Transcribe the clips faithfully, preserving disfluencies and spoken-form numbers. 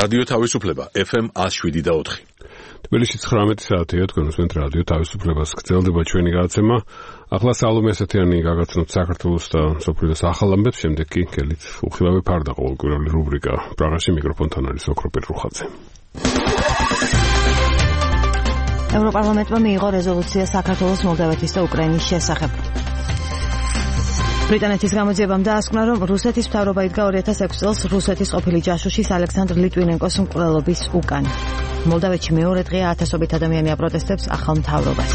რადიო თავისუფლება ეფ ემ one oh seven და four. თბილისში ცხრამეტი საათია, თქვენ უსმენთ რადიო თავისუფლებას, გრძელდება ჩვენი გადაცემა. ახლა სალომე ასათიანი გაგაცნობთ საქართველოს და მსოფლიოს ახალ ამბებს, შემდეგ კი გელით უხილავი ფარდა ყოველკვირეული რუბრიკა. პრაღაში მიკროფონთან არის ოქროპირ რუხაძე. ევროპარლამენტმა მიიღო რეზოლუცია საქართველოს, მოლდავეთის და უკრაინის შესახებ. ბრიტანეთის გამოძიებამ დაასკვნა, რომ რუსეთის მთავრობა იდგა two thousand six წელს რუსეთის ყოფილი ჯაშუშის ალექსანდრ ლიტვინენკოს მკვლელობის უკან. მოლდავეთში მეორე დღეა ათასობით ადამიანი აპროტესტებს ახალ მთავრობას.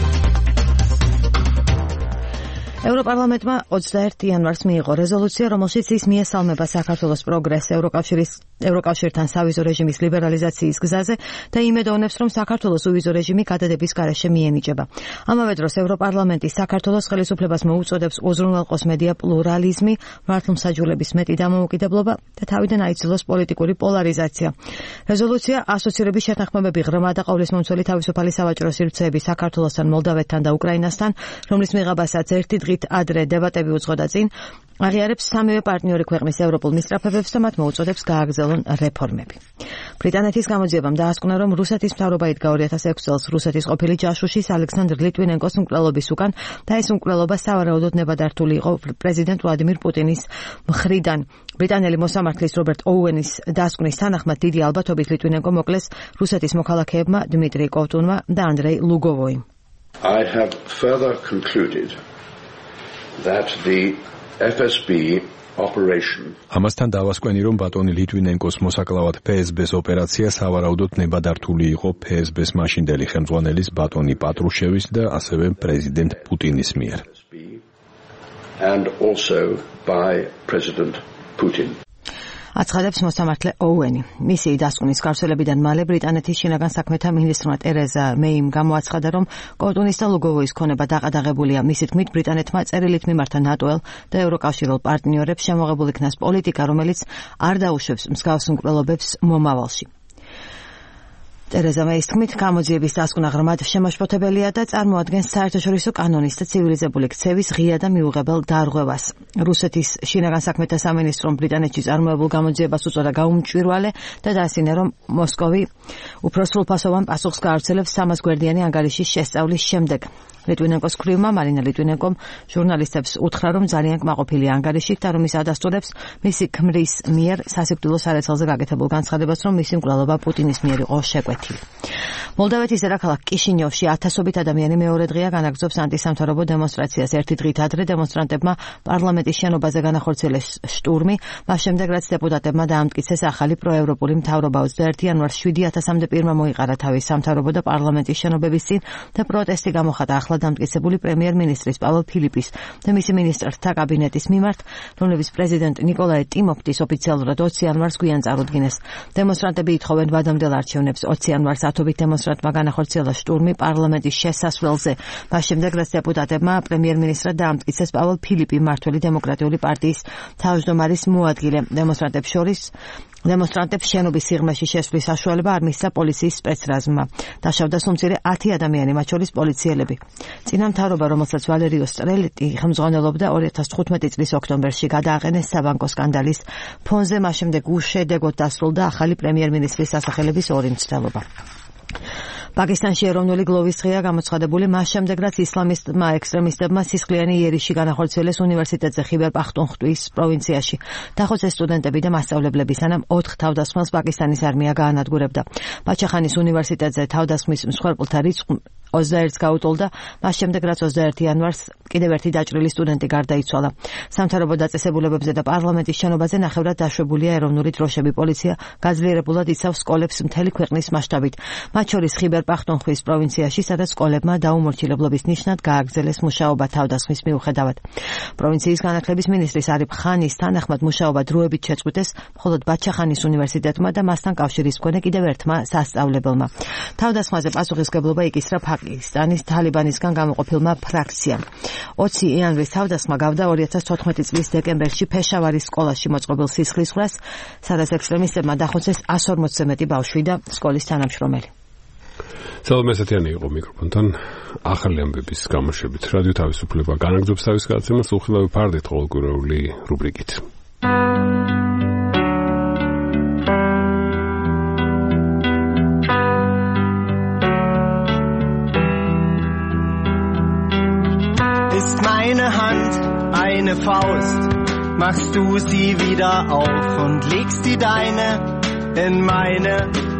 ევროპარლამენტმა twenty-first იანვარს მიიღო რეზოლუცია, რომელშიც ის მიესალმება საქართველოს პროგრესს ევროკავშირის ევროკავშირთან სავიზო რეჟიმის ლიბერალიზაციის გზაზე და იმედოვნებს, რომ საქართველოს უვიზო რეჟიმი გადადების გარეშე მიენიჭება. ამავე დროს ევროპარლამენტი საქართველოს ხელისუფლებას მოუწოდებს უზრუნველყოს მედია პლურალიზმი, მართლმსაჯულების მეტი დამოუკიდებლობა და თავიდან აიძულოს პოლიტიკური პოლარიზაცია. რეზოლუცია ასოცირების შეთანხმებები ღრმა და ყოვლისმომცველი თავისუფალი სავაჭრო სივრცეები საქართველოსთან, მოლდავეთთან და უკრაინასთან, რომლის მიღებასაც ერთი დღით ადრე დებატები უძღოდა წინ, აღიარებს სამივე პარტნიორი ქვეყნის ევროპულ მისწრაფებებს და მათ მოუწოდებს გააგრძელონ რეფორმები. ბრიტანეთის გამოძიებამ დაასკვნა, რომ რუსეთის მთავრობა იდგა two thousand six წელს რუსეთის ყოფილი ჯაშუშის ალექსანდრ ლიტვინენკოს მკვლელობის უკან და ეს მკვლელობა სავარაუდოდ ნებადართული იყო პრეზიდენტ ვლადიმირ პუტინის მხრიდან. ბრიტანელი მოსამართლის რობერტ ოუენის დასკვნის თანახმად დიდი ალბათობით ლიტვინენკო მოკლეს რუსეთის მოქალაქეებმა დმიტრი კოვტუნმა და ანდრეი ლუგოვოიმ. I have further concluded that the F S B operation ამასთან დავასკვენი, რომ ბატონი ლიტვინენკოს მოსაკლავად ფ ეს ბ-ს ოპერაცია სავარაუდოდ ნებადართული იყო ფ ეს ბ-ს მაშინდელი ხელმძღვანელის ბატონი პატრუშევის და ასევე პრეზიდენტ პუტინის მიერ. and also by President Putin. აცხადებს მოსამართლე ოუენი. მისი დასკვნის გავრცელებიდან მალე ბრიტანეთის შინაგან საქმეთა მინისტრმა ტერეზა მეიმ გამოაცხადა, რომ კოვტუნის და ლუგოვოის ქონება დაყადაღებულია. მისი თქმით, ბრიტანეთმა წერილით მიმართა ნატოელ და ევროკავშირულ პარტნიორებს შემოღებულ იქნას პოლიტიკა, რომელიც არ დაუშვებს მსგავს მკვლელობებს მომავალში. ტერეზა მეის თქმით, გამოძიების დასკვნა ღრმად შემაშფოთებელია და წარმოადგენს საერთაშორისო კანონის და ცივილიზებული ქცევის ღია და მიუღებელ დარღვევას. რუსეთის შინაგან საქმეთა სამინისტრომ ბრიტანეთში წარმოებულ გამოძიებას უწოდა გაუმჭვირვალე და დაასინა, რომ მოსკოვი უფრო სრულფასოვან პასუხს გაავრცელებს სამას გვერდიანი ანგარიშის შესწავლის შემდეგ. ლიტვინენკოს ქვრივმა მარინა ლიტვინენკომ ჟურნალისტებს უთხრა, რომ ძალიან კმაყოფილია ანგარიშით და რომ ის ადასტურებს მისი ქმრის მიერ სასიკვდილო სარეცელზე გაკეთებულ განცხადებას, რომ მისი მკვლელობა პუტინის მიერ იყო შეკვეთილი. მოლდავეთის დედაქალაქ კიშინიოვში ათასობით ადამიანი მეორე დღეა განაგრძობს ანტისამთავრობო დემონსტრაციას. ერთი დღით ადრე დემონსტრანტებმა პარლამენტის შენობაზე განახორციელეს შტურმი, მას შემდეგ რაც დეპუტატებმა დაამტკიცეს ახალი პროევროპული მთავრობა. twenty-first იანვარს seven thousand პირველმა მოიყარა თავის სამთავრობო და პარლამენტის შენობების წინ და პროტესტი გამოხატა ახლა დამტკიცებული პრემიერ-მინისტრის პაველ ფილიპის და მისი მინისტრთა კაბინეტის მიმართ, რომლებიც პრეზიდენტ ნიკოლაი ტიმოფტის ოფიციალურად twenty იანვარს გვიან წარუდგინეს. დემონსტრანტები ითხოვენ ვადამდელ არჩევნებს. twenty იანვარს ათობით დემონსტრანტმა განახორციელა შტურმი პარლამენტის შესასვლელზე. მას შემდეგ რაც დეპუტატებმა პრემიერ-მინისტრად დაამტკიცეს პაველ ფილიპი, მმართველი დემოკრატიული პარტიის თავმჯდომარის მოადგილე. დემონსტრანტებს შორის დემონსტრანტებს შენობის სიღრმეში შესვლის საშუალება არ მისცა პოლიციის სპეცრაზმმა. დაშავდა სულ მცირე ათი ადამიანი, მათ შორის პოლიციელები. წინა მთავრობა, რომელსაც ვალერიო სტრელეტი ხელმძღვანელობდა, two thousand fifteen წლის ოქტომბერში გადააყენეს საბანკო სკანდალის ფონზე, მას შემდეგ უშედეგოდ დასრულდა ახალი პრემიერ-მინისტრის სასახელების ორი მცდელობა. პაკისტანში ეროვნული გლოვის დღეა გამოცხადებული, მას შემდეგ რაც ისლამისტმა ექსტრემისტებმა სისხლიანი იერიში განახორციელეს უნივერსიტეტზე ხიბერ პახტუნხტვის პროვინციაში. დახოცეს სტუდენტები და მასწავლებლები, სანამ ოთხ თავდასხმელს პაკისტანის არმია გაანადგურებდა. ბაჩახანის უნივერსიტეტზე თავდასხმის მსხვერპლთა რიცხვი twenty-one გაუტოლდა, მას შემდეგ რაც twenty-first იანვარს კიდევ ერთი დაჭრილი სტუდენტი გარდაიცვალა. სამთავრობო დაწესებულებებზე და პარლამენტის შენობაზე ნახევრად დაშვებულია ეროვნული დროშები. პოლიცია გაძლიერებულად იცავს სკოლებს მთელი ქვეყნის მასშტაბით, მათ შორის ხიბერ პახტუნხვის პროვინციაში, სადაც სკოლებმა დაუმორჩილებლობის ნიშნად გააგრძელეს მუშაობა თავდასხმის მიუხედავად. პროვინციის განათლების მინისტრის არიფ ხანის თანახმად მუშაობა დროებით შეწყვიტეს, მხოლოდ ბაჩახანის უნივერსიტეტმა და მასთან კავშირის მქონე კიდევ ერთმა სასწავლებელმა. თავდასხმაზე პასუხისმგებლობა იკისრა პაკისტანის თალიბანისგან გამოყოფილმა ფრაქციამ. twenty იანვრის თავდასხმა გავდა two thousand fourteen წლის დეკემბერში ფეშავარის სკოლაში მოწყობილ სისხლისღვრას, სადაც ექსტრემისტებმა დახოცეს one hundred forty-ზე მეტი ბავშვი და სკოლის თანამშრომელი. სალომე ასათიანი იყო მიკროფონთან. ახალი ამბების გამოშვებით რადიო თავისუფლება განაგრძობს თავის გადაცემას უხილავი ფარდით ყოველკვირეული რუბრიკით. ist meine Hand, eine Faust, machst du sie wieder auf und legst die deine in meine.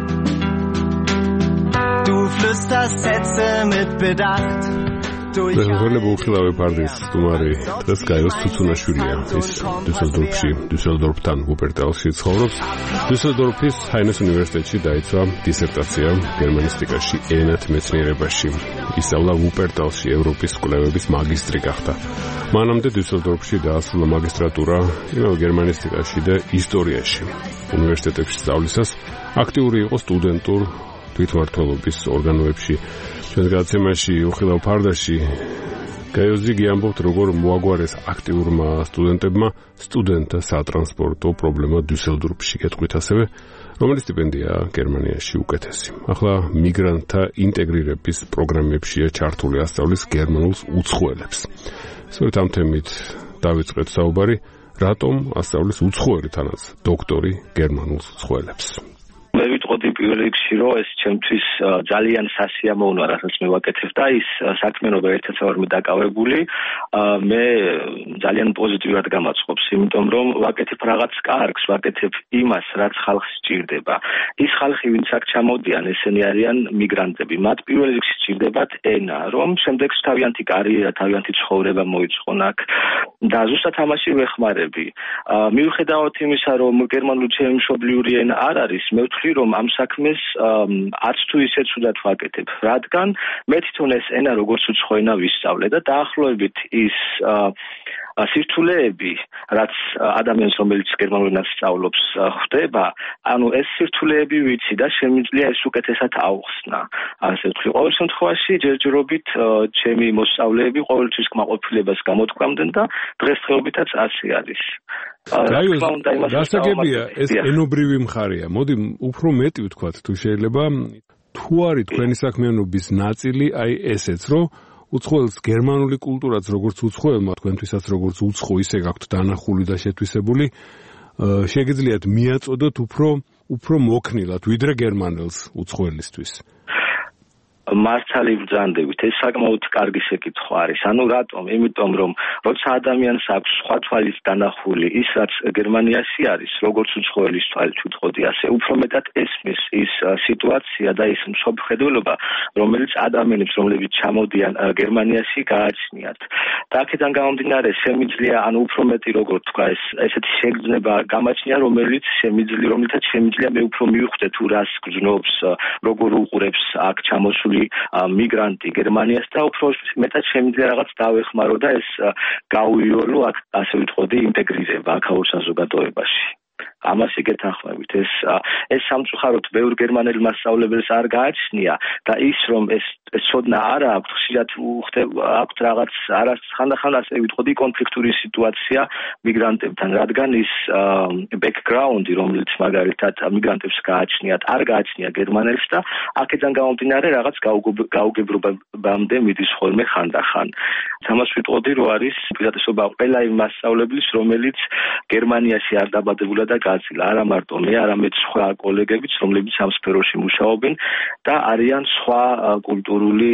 Du flüsterst Sätze mit Bedacht. მეგობრებო, უხილავე პარტიის სტუმარი დღეს გაიოს ცუცუნაშვილია. ის დუსელდორფში, დუსელდორფთან ვუპერტალში ცხოვრობს. დუსელდორფის ჰაინეს უნივერსიტეტში დაიცვა დისერტაცია გერმანისტიკაში, ენათ მეცნიერებაში. ისწავლა ვუპერტალში, ევროპის კვლევების მაგისტრი გახდა. მანამდე დუსელდორფში დაასრულა მაგისტრატურა იმავე გერმანისტიკაში და ისტორიაში. უნივერსიტეტებში სწავლისას აქტიური იყო სტუდენტურ თვითმმართველობის ორგანოებში. ჩვენ გაცემაში უხილავ ფარდაში გაიოზიგი ამბობთ, როგორ მოაგვარეს აქტიურმა სტუდენტებმა სტუდენტთა სატრანსპორტო პრობლემა დუსელდორფში, გეტყვით ასევე, რომელი სტიპენდია გერმანიაში უკეთესი. ახლა მიგრანტთა ინტეგრირების პროგრამებშია ჩართული ასწავლის გერმანულს უცხოელებს. სწორედ ამ თემით დავიწყეთ საუბარი, რატომ ასწავლის უცხოელი თანაც დოქტორი გერმანულს უცხოელებს. მე ვიტყოდი პირველ რიგში, რომ ეს ჩემთვის ძალიან სასიამოვნოა, რასაც მე ვაკეთებ და ის საქმიანობა ერთადერთი დაკავებული მე ძალიან პოზიტიურად გამაწყობს, იმიტომ რომ ვაკეთებ რაღაც კარგს, ვაკეთებ იმას, რაც ხალხს სჭირდება. ის ხალხი, ვინც აქ ჩამოდიან, ესენი არიან მიგრანტები. მათ პირველ რიგში სჭირდებათ ენა, რომ შემდეგ თავიანთი კარიერა, თავიანთი ცხოვრება მოიწყონ აქ. და ზუსტად ამაში ვეხმარები. მიუხედავად იმისა, რომ გერმანული ჩემი მშობლიური ენა არ არის, მე ვთვლი, რომ ამ საქმეს არც თუ ისე ცუდად ვაკეთებ, რადგან მე თვითონ ეს ენა როგორც უცხო ენა ვისწავლე და დაახლოებით ის სირთულეები, რაც ადამიანს, რომელიც გერმანულ ენას სწავლობს, ხვდება, ანუ ეს სირთულეები ვიცი და შემიძლია ეს უკეთესად აუხსნა. ასე ვთქვი, ყოველ შემთხვევაში ჯერჯერობით ჩემი მოსწავლეები ყოველთვის კმაყოფილებას გამოთქვამდნენ და დღესდღეობითაც ასე არის. გასაგებია, ეს ენობრივი მხარეა. მოდი უფრო მეტი ვთქვათ, თუ შეიძლება, თუ არის თქვენი საქმიანობის ნაწილი, აი ესეც, რომ უცხოელს გერმანული კულტურაც როგორც უცხოელმა, თქვენთვისაც როგორც უცხო, ისე გაქვთ დანახული და შეთვისებული, შეგიძლიათ მიაწოდოთ უფრო უფრო მოქნილად, ვიდრე გერმანელს უცხოელისთვის. მართალი ბრძანდებით, ეს საკმაოდ კარგი საკითხვა არის. ანუ რატომ? იმიტომ რომ როცა ადამიანს აქვს სხვა თვალის დანახული, ის რაც გერმანიაში არის, როგორც უცხოელის თვალით ვიტყოდი ასე, უფრო მეტად ესმის ის სიტუაცია და ის მსოფლმხედველობა, რომელიც ადამიანებს, რომლებიც ჩამოდიან გერმანიაში, გააჩნიათ. და აქედან გამომდინარე, შემიძლია, ანუ უფრო მეტი როგორ თქვა, ეს ესეთი შეგრძნება გამაჩნია, რომელიც შემიძლია, რომელთაც შემიძლია მე უფრო მივხვდე თუ რას გრძნობს, როგორ უყურებს აქ ჩამოსული მიგრანტი გერმანიას და უფრო მეტად შემიძლია რაღაც დავეხმარო და ეს გავიოლო, ასე ვიტყოდი, ინტეგრირება აქაურ საზოგადოებაში. ამას იგეთანხმებით, ეს ეს სამწუხაროდ ბევრ გერმანელ მასწავლებელს არ გააჩნია და ის რომ ეს ეს ცოდნა არ აქვს, ხშირად ხდება აქვს რაღაც ხანდახან ასე ვიტყოდი კონფლიქტური სიტუაცია მიგრანტებთან, რადგან ის ბექგრაუნდი, რომელიც მაგალითად მიგრანტებს გააჩნიათ, არ გააჩნია გერმანელს და აქედან გამომდინარე რაღაც გაუგებრობამდე მიდის ხოლმე ხანდახან. ამას ვიტყოდი, რომ არის უპირატესობა ყველა იმ მასწავლებლის, რომელიც გერმანიაში არ დაბადებულა და გააცილა, არა მარტო მე, არამედ სხვა კოლეგებიც, რომლებიც ამ სფეროში მუშაობენ და არიან სხვა კულტურული,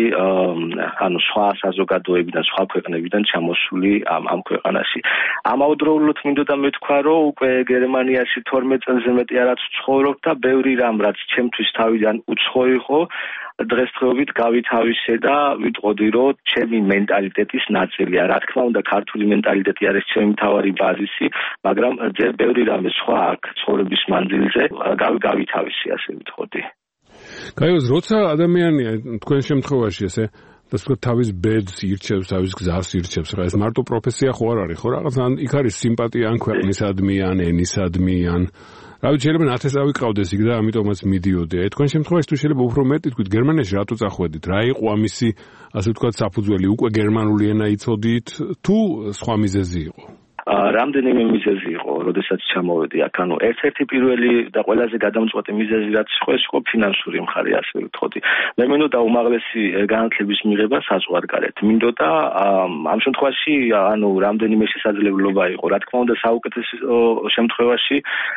ანუ სხვა საზოგადოებიდან, სხვა ქვეყნებიდან ჩამოსული ამ ამ ქვეყანაში. ამავდროულად მინდოდა მეთქვა, რომ უკვე გერმანიაში თორმეტ წელზე მეტი არაც ვცხოვრობ და ბევრი რამ, რაც ჩემთვის თავიდან უცხო იყო, დღესდღეობით გავითავისე და ვიტყოდი, რომ ჩემი მენტალიტეტის ნაწილია. რა თქმა უნდა, ქართული მენტალიტეტი არის ჩემი მთავარი ბაზისი, მაგრამ ჯერ ბევრი რამე სხვა აქ ცხოვრების მანძილზე გავითავისე, ასე ვიტყოდი. გაიოს, როცა ადამიანი თქვენ შემთხვევაში ესე და სხვა თავის ბედს ირჩევს, თავის გზას ირჩევს, რა ეს მარტო პროფესია ხო არ არის, ხო რაღაც ან იქ არის სიმპათია ან ქვეყნისადმი, ან ენისადმი, ან რა ვიცი, შეიძლება ნათესავი ყავდეს იქ და ამიტომაც მიდიოდი. აი თქვენ შემთხვევაში თუ შეიძლება უფრო მეტი თქვით, გერმანიაში რატო წახვედით? რა იყო ამისი, ასე ვთქვათ, საფუძველი? უკვე გერმანული ენა იცოდით თუ სხვა მიზეზი იყო? რამდენიმე მიზეზი იყო, როდესაც ჩამოვედი აქ. ანუ ერთ-ერთი პირველი და ყველაზე გადამწყვეტი მიზეზი რაც იყო, ეს იყო ფინანსური მხარე, ასე ვთქვი. მე მინდოდა უმაღლესი განათლების მიღება საზღვარგარეთ. მინდოდა ამ შემთხვევაში, ანუ რამდენიმე შესაძლებლობა იყო. რა თქმა უნდა, საუკეთესო შემთხვევაში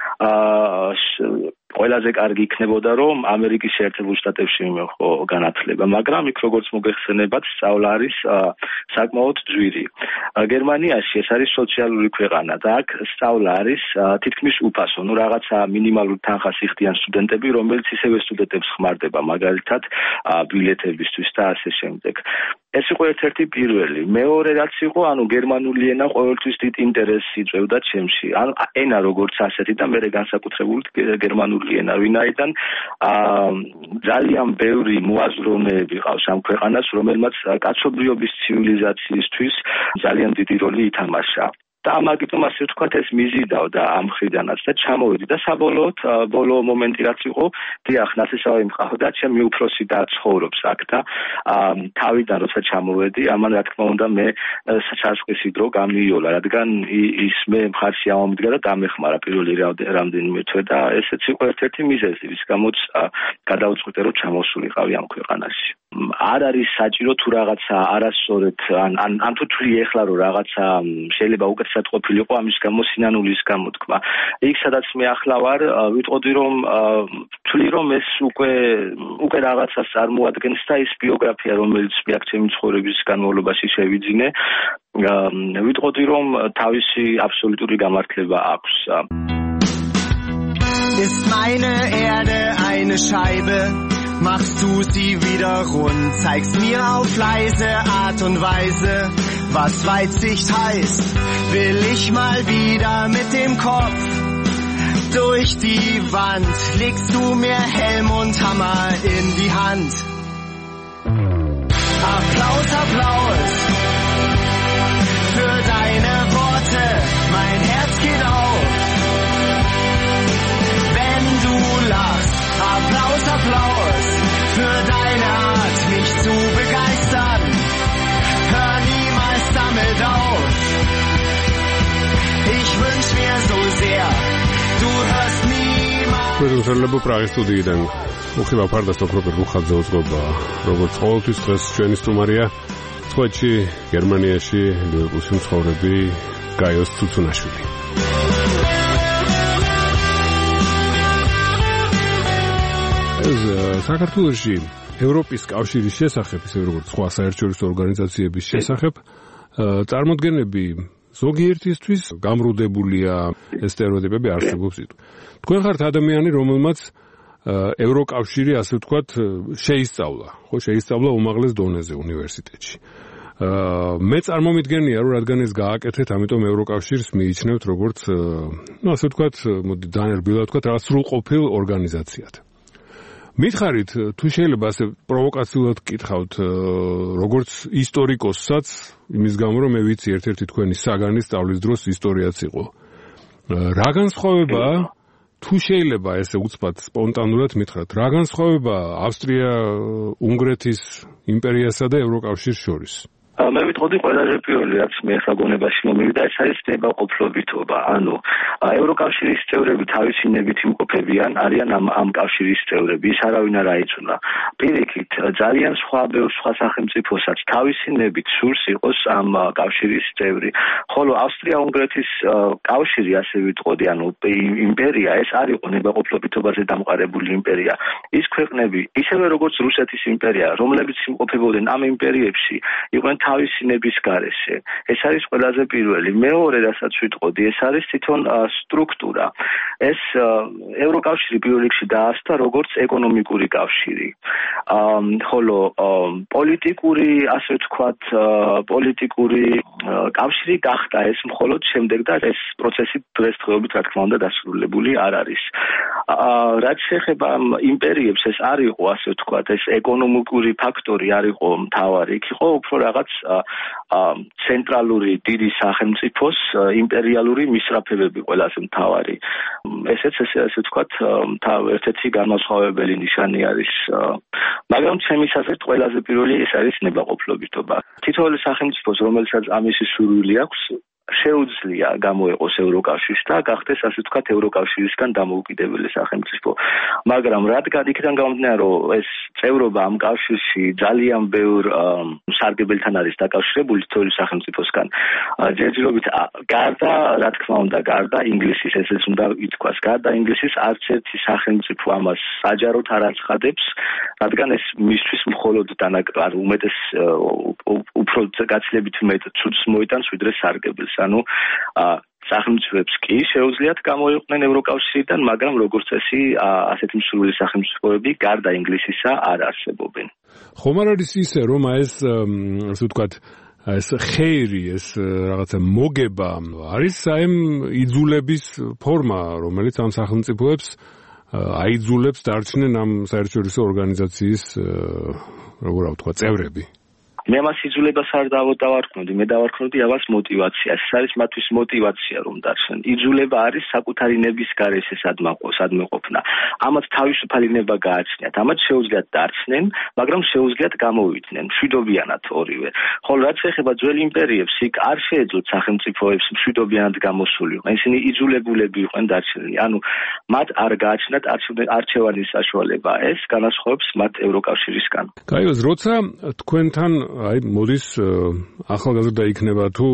ყველაზე კარგი იქნებოდა, რომ ამერიკის შეერთებულ შტატებში მიმეღო განათლება, მაგრამ იქ როგორც მოგეხსენებათ, სწავლა არის საკმაოდ ძვირი. გერმანიაში ეს არის სოციალური ქვეყანა და აქ სწავლა არის თითქმის უფასო. ნუ რაღაცა მინიმალური თანხას იხდიან სტუდენტები, რომელიც ისევე სტუდენტებს ხმარდება, მაგალითად, ბილეთებისთვის და ასე შემდეგ. ეს იყო ერთ-ერთი პირველი. მეორე რაც იყო, ანუ გერმანული ენა ყოველთვის დიდ ინტერესს იწვევდა ჩემში. ანუ ენა როგორც ასეთი და მე განსაკუთრებულად გერმანული ენა, ვინაიდან ძალიან ბევრი მოაზროვნეები ყავს ამ ქვეყანას, რომელმაც კაცობრიობის ცივილიზაციისთვის ძალიან დიდი როლი ითამაშა. და ამიტომ ასე ვთქვათ ეს მიზიდავდა ამ მხრიდანაც და ჩამოვედი და საბოლოოდ ბოლო მომენტი რაც იყო, დიახ, ნათესავი მყავდა, ჩემი უფროსი და ცხოვრობს აქ და თავიდან როცა ჩამოვედი, ამან რა თქმა უნდა მე სასწრაფისი დრო გამიოლა, რადგან ის მე მხარში ამომდგა და დამეხმარა პირველი რამდენიმე თვე და ესეც იყო ერთ-ერთი მიზეზი, რის გამოც გადავწყვიტე რომ ჩამოსულიყავი ამ ქვეყანაში. არ არის საჭირო თუ რაღაცა არასწორად ან ან ან თუ თვლი ეხლა რომ რაღაცა შეიძლება უკეთესად ყოფილიყო ამის გამო სინანულის გამოთქმა. იქ სადაც მე ახლა ვარ, ვიტყოდი რომ თვლი რომ ეს უკვე უკვე რაღაცას წარმოადგენს და ის ბიოგრაფია რომელიც მე აქ ჩემი ცხოვრების განმავლობაში შევიძინე, ვიტყოდი რომ თავისი აბსოლუტური გამართლება აქვს. Ist meine Erde eine Scheibe? Machst du sie wieder rund, zeigst mir auf leise Art und Weise, was Weitsicht heißt. Will ich mal wieder mit dem Kopf durch die Wand, legst du mir Helm und Hammer in die Hand. Applaus, Applaus für deine Worte, mein Herz geht auf, wenn du lachst. Applaus, Applaus für deine Art, mich zu begeistern. Hör niemals damit auf. Ich wünsch mir so sehr, du hörst niemals. Wir sind alle Prager Studien. Ukhila Parda Sokroper Bukhadze utzgoba. Როგორც ყოველთვის დღეს ჩვენი სტუმარია სხვაჩი გერმანიაში ლევებუსი მცხოვრები გაიოს ცუცუნაშვილი. საქართველოში ევროპის კავშირის შესახებ, ისე როგორც სხვა საერთაშორისო ორგანიზაციების შესახებ, წარმოდგენები ზოგიერთისთვის გამრუდებულია, ეს სტერეოტიპები არსებობს. თქვენ ხართ ადამიანი, რომელმაც ევროკავშირი, ასე ვთქვათ, შეისწავლა, ხო, შეისწავლა უმაღლეს დონეზე უნივერსიტეტში. მე წარმომიდგენია, რომ რადგან ეს გააკეთეთ, ამიტომ ევროკავშირს მიიჩნევთ როგორც, ну, ასე ვთქვათ, მოდი დანერბილად ვთქვათ, რაღაც სრულყოფილ ორგანიზაციად. მითხარით, თუ შეიძლება ასე პროვოკაციულად გკითხავთ, როგორც ისტორიკოსსაც, იმის გამო რომ მე ვიცი ერთ-ერთი თქვენი საგანი სწავლის დროს ისტორიაც იყო. რა განსხვავებაა, თუ შეიძლება ესე უცბად სპონტანურად მითხრათ, რა განსხვავებაა ავსტრია-უნგრეთის იმპერიასა და ევროკავშირს შორის? მე ვიტყოდი ყველაზე პირველი რაც მე ახლა გონებაში მომივიდა, ეს არის ნებაყოფლობითობა. ანუ ევროკავშირის წევრები თავისი ნებით იმყოფებიან, არიან ამ ამ კავშირის წევრები, ის არავინ არ აიძულა. პირიქით, ძალიან სხვა ბევრ სხვა სახელმწიფოსაც თავისი ნებით სურს იყოს ამ კავშირის წევრი. ხოლო ავსტრია-უნგრეთის კავშირი, ასე ვიტყოდი, ანუ იმპერია, ეს არ იყო ნებაყოფლობითობაზე დამყარებული იმპერია. ის ქვეყნები, ისევე როგორც რუსეთის იმპერია, რომლებიც იმყოფებოდნენ ამ იმპერიებში, იყვნენ თავისი ნების გარეშე. ეს არის ყველაზე პირველი. მეორე, რასაც ვიტყოდი, ეს არის თვითონ სტრუქტურა. ეს ევროკავშირი პირველ რიგში დაასთა როგორც ეკონომიკური კავშირი. ხოლო პოლიტიკური, ასე ვთქვათ, პოლიტიკური კავშირი გახდა ეს მხოლოდ შემდეგ და ეს პროცესი დღესდღეობით, რა თქმა უნდა, დასრულებული არ არის. რაც შეეხება იმპერიებს, ეს არ იყო, ასე ვთქვათ, ეს ეკონომიკური ფაქტორი არ იყო მთავარი, იქ იყო უფრო რაღაც ცენტრალური დიდი სახელმწიფოს იმპერიალური მისწრაფებები ყველაზე მთავარი. ესეც ესე ასე ვთქვათ, ერთ-ერთი განმასხვავებელი ნიშანი არის. მაგრამ ჩემის აზრით ყველაზე პირველი ეს არის ნებაყოფლობითობა. თითოეული სახელმწიფოს, რომელსაც ამისი სურვილი აქვს, შეუძლია გამოეყოს ევროკავშირს და გახდეს ასე ვთქვათ ევროკავშირისგან დამოუკიდებელი სახელმწიფო. მაგრამ რადგან იქიდან გამომდინარე, რომ ეს წევრობა ამ კავშირში ძალიან ბევრ სარგებელთან არის დაკავშირებული თითოეული სახელმწიფოსგან, ჯერჯერობით გარდა, რა თქმა უნდა, გარდა ინგლისის, ესეც უნდა ითქვას, გარდა ინგლისის არც ერთი სახელმწიფო ამას საჯაროდ არ აცხადებს, რადგან ეს მისთვის მხოლოდ დანაკლარ უმეტეს უფრო გაცილებით მეტ ცუდს მოიტანს ვიდრე სარგებელს. ანუ სახელმწიფოებს კი შეუძლიათ გამოიყვნენ ევროკავშირიდან, მაგრამ როგორც წესი ასეთი მსურველი სახელმწიფოები გარდა ინგლისისა არ არსებობენ. ხომ არ არის ისე, რომ ეს ასე ვთქვათ ეს ხეირი, ეს რაღაცა მოგება არის საიმ იძულების ფორმა, რომელიც ამ სახელმწიფოებს აიძულებს დარჩნენ ამ საერთაშორისო ორგანიზაციის როგორ ვთქვა წევრები. მე მას იძულებას არ დავარქმევდი, მე დავარქმევდი ამას მოტივაციას. ეს არის მათთვის მოტივაცია რომ დარჩნენ. იძულება არის საკუთარი ნების გარეშე სადმეყოფნა. ამათ თავისუფალი ნება გააჩნიათ. ამათ შეუძლიათ დარჩნენ, მაგრამ შეუძლიათ გამოვიდნენ. მშვიდობიანად ორივე. ხოლო რაც ეხება ძველ იმპერიებს, იქ არ შეეძლოთ სახელმწიფოებს მშვიდობიანად გამოსულიყვნენ. ისინი იძულებულები იყვნენ დარჩენილი. ანუ მათ არ გააჩნდათ არჩევანის საშუალება. ეს განასხვავებს მათ ევროკავშირისგან. კაიოს, როცა თქვენთან აი მოდის ახალგაზრდა იქნება თუ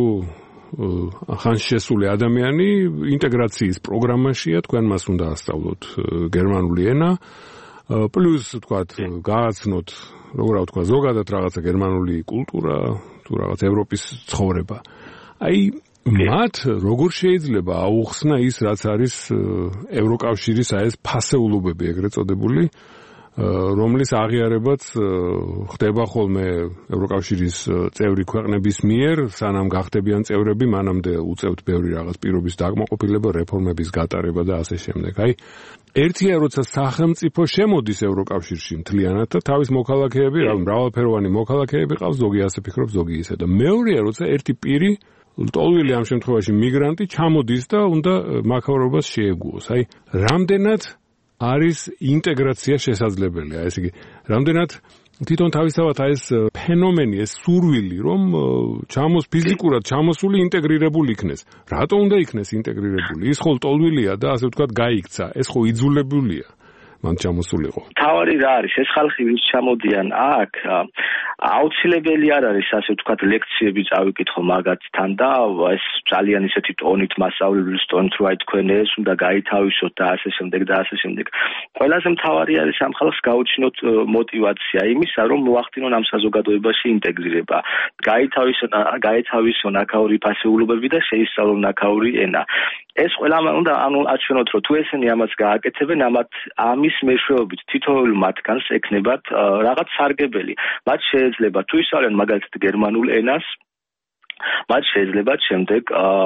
ხანში შესული ადამიანი ინტეგრაციის პროგრამაშია, თქვენ მას უნდა ასწავლოთ გერმანული ენა, პლუს თქვათ გააცნოთ, როგორ ვთქვა, ზოგადად რაღაცა გერმანული კულტურა, თუ რაღაც ევროპის ცხოვრება. აი მათ როგორ შეიძლება აუხსნა ის, რაც არის ევროკავშირის აი ეს ფასეულობები ეგრეთ წოდებული, რომლის აღიარებაც ხდება ხოლმე ევროკავშირის წევრი ქვეყნების მიერ, სანამ გახდებიან წევრები, მანამდე უწევთ ბევრი რაღაც პირობის დაკმაყოფილება, რეფორმების გატარება და ასე შემდეგ. აი, ერთია, როცა სახელმწიფო შემოდის ევროკავშირში მთლიანად და თავის მოქალაქეები, რა მრავალფეროვანი მოქალაქეები ყავს, ზოგი ასე ფიქრობს, ზოგი ისე. და მეორეა, როცა ერთი პირი, ლტოლვილი ამ შემთხვევაში მიგრანტი ჩამოდის და უნდა მაქაურობას შეეგუოს. აი, რამდენად არის ინტეგრაცია შესაძლებელია, ესე იგი, რამდენად თვითონ თავისთავად ეს ფენომენი, ეს სურვილი, რომ ჩამოს ფიზიკურად ჩამოსული ინტეგრირებული იქნეს. რატო უნდა იქნეს ინტეგრირებული? ის ხო ლტოლვილია და ასე ვთქვათ გაიქცა. ეს ხო იძულებულია მან ჩამოსულიყო. თავარი რა არის? ეს ხალხი ვინც ჩამოდიან აქ, აუცილებელი არ არის ასე ვთქვათ ლექციები წავიკითხო მაგათთან და ეს ძალიან ისეთი ტონით მასწავლებლის ტონით რა თქვენ ეს უნდა გაითავისოთ და ასე შემდეგ და ასე შემდეგ. ყველაზე მთავარი არის ამ ხალხს გაუჩინოთ მოტივაცია იმისა, რომ მოახდინონ ამ საზოგადოებაში ინტეგრირება. გაითავისონ გაითავისონ აქაური ფასეულობები და შეისწავლონ აქაური ენა. ეს ყველა უნდა ანუ აჩვენოთ, რომ თუ ესენი ამას გააკეთებენ, ამათ ამის მეშვეობით თითოეულ მათგანს ექნებათ რაღაც სარგებელი. მათ შეიძლება თუ ისწავლენ მაგალითად გერმანულ ენას, მათ შეიძლება შემდეგ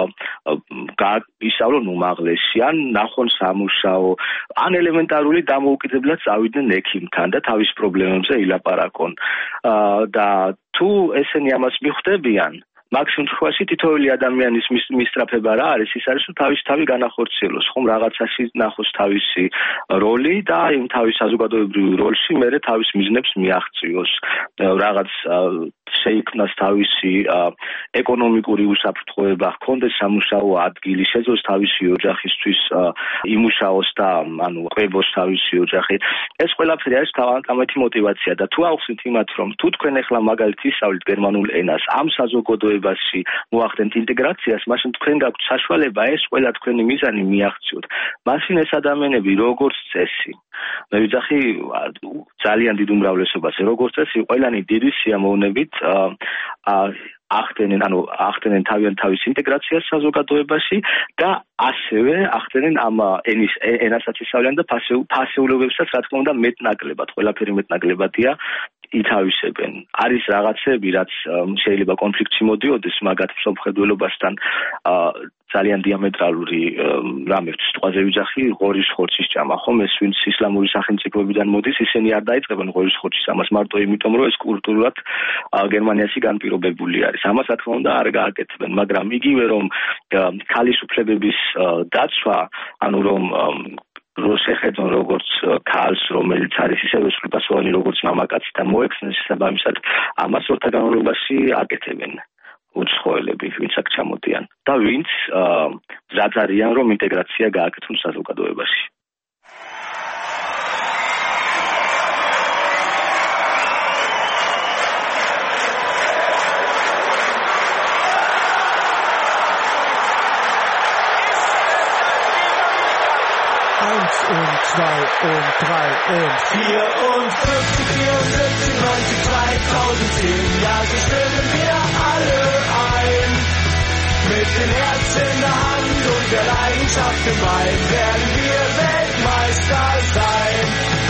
ისწავლონ უმაღლესი, ან ნახონ სამუშაო, ან ელემენტარული დამოუკიდებლად წავიდნენ ექიმთან და თავის პრობლემებზე ილაპარაკონ. და თუ ესენი ამას მიხვდებიან, მაგ შემთხვევაში თითოეული ადამიანის მისწრაფება რა არის, ის არის, რომ თავის თავი განახორციელოს, ხომ რაღაცაში ნახოს თავისი როლი და იმ თავის საზოგადოებრივ როლში მერე თავის მიზნებს მიაღწიოს. რაღაც შეიქმნას თავისი ეკონომიკური უსაფრთხოება, ჰქონდეს სამუშაო ადგილი, შეძლოს თავისი ოჯახისთვის იმუშაოს და ანუ ყვებოს თავისი ოჯახი. ეს ყველაფერი არის თავისი მოტივაცია და თუ აუხსნით იმათ, რომ თუ თქვენ ახლა მაგალითად ისწავლით გერმანულ ენას, ამ საზოგადოებაში მოახდენთ ინტეგრაციას, მაშინ თქვენ გაქვთ საშუალება ეს ყველა თქვენი მიზანი მიაღწიოთ. მაშინ ეს ადამიანები როგორც წესი, მე ვიძახი ძალიან დიდ უმრავლესობას, როგორც წესი, ყველანი დიდი სიამოვნებით ახდენენ, ანუ ახდენენ თავიანთ თავის ინტეგრაციას საზოგადოებაში და ასევე ახდენენ ამ ენის ენასაც ისწავლიან და ფასეულობებსაც რა თქმა უნდა მეტნაკლებად, ყველაფერი მეტნაკლებადია ითავისებენ. არის რაღაცები, რაც შეიძლება კონფლიქტში მოდიოდეს მაგათ მსოფლმხედველობასთან ძალიან დიამეტრალური რამებს. სიტყვაზე ვიძახი ღორის ხორცის ჭამა, ხომ ეს ვინც ისლამური სახელმწიფოებიდან მოდის, ისინი არ დაიწყებენ ღორის ხორცის ჭამას მარტო იმიტომ, რომ ეს კულტურულად გერმანიაში განპირობებული არის. ამას რა თქმა უნდა არ გააკეთებენ, მაგრამ იგივე რომ ქალის უფლებების დაცვა, ანუ რომ როსეხედონ როგორც ქალს, რომელიც არის ისევე სრულფასოვანი როგორც მამაკაცი და მოექცნენ შესაბამისად, ამას ორთა განმავლობაში აკეთებენ. უცხოელები, ვინც აქ ჩამოდიან და ვინც მზად არიან, რომ ინტეგრაცია გააკეთონ საზოგადოებაში. Eins und zwei und drei und vier und fünfzig, vierundsiebzig, neunzig, zweitausendzehn. Ja, so stimmen wir alle ein. Mit dem Herz in der Hand und der Leidenschaft im Bein werden wir Weltmeister sein.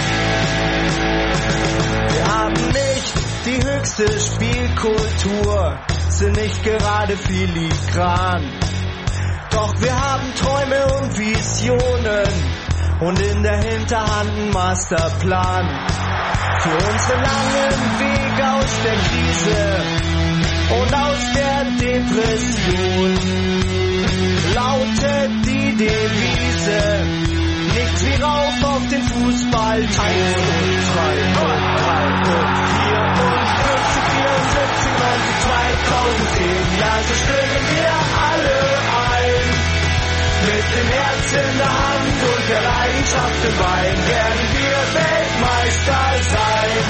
Wir haben nicht die höchste Spielkultur, sind nicht gerade filigran. Doch wir haben Träume und Visionen und in der Hinterhand einen Masterplan für unseren langen Weg aus der Krise und aus der Depression. Lautet die Devise, nichts wie rauf auf den Fußball. Eins und zwei und drei und vier und fünfzig, vierundsiebzig, neunzig, zweitausendzehn. Ja, so stimmen wir alle ein. Mit dem Herz in der Hand und der Leidenschaft im Bein werden wir Weltmeister sein.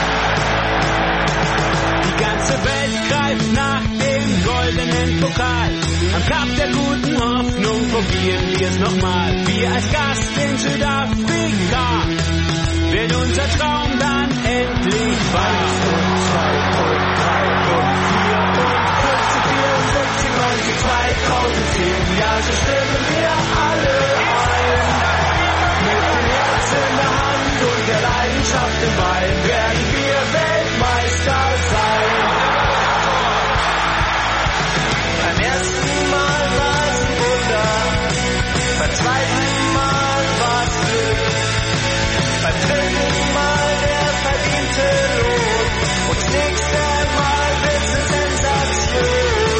Die ganze Welt greift nach dem goldenen Pokal. Am Tag der guten Hoffnung probieren wir es nochmal. Wir als Gast in Südafrika wird unser Traum dann endlich wahr. Eins und zwei und drei und vier und fünfzig, vierundsiebzig, neunzig, zweitausendzehn. Ja, so stimmen wir alle ein. Mit dem Herz in der Hand und der Leidenschaft im Bein werden wir Weltmeister sein. Beim ersten Mal war es ein Wunder, beim zweiten Mal war es Glück, beim dritten Mal der verdiente Lohn und das nächste Mal wird's eine Sensation.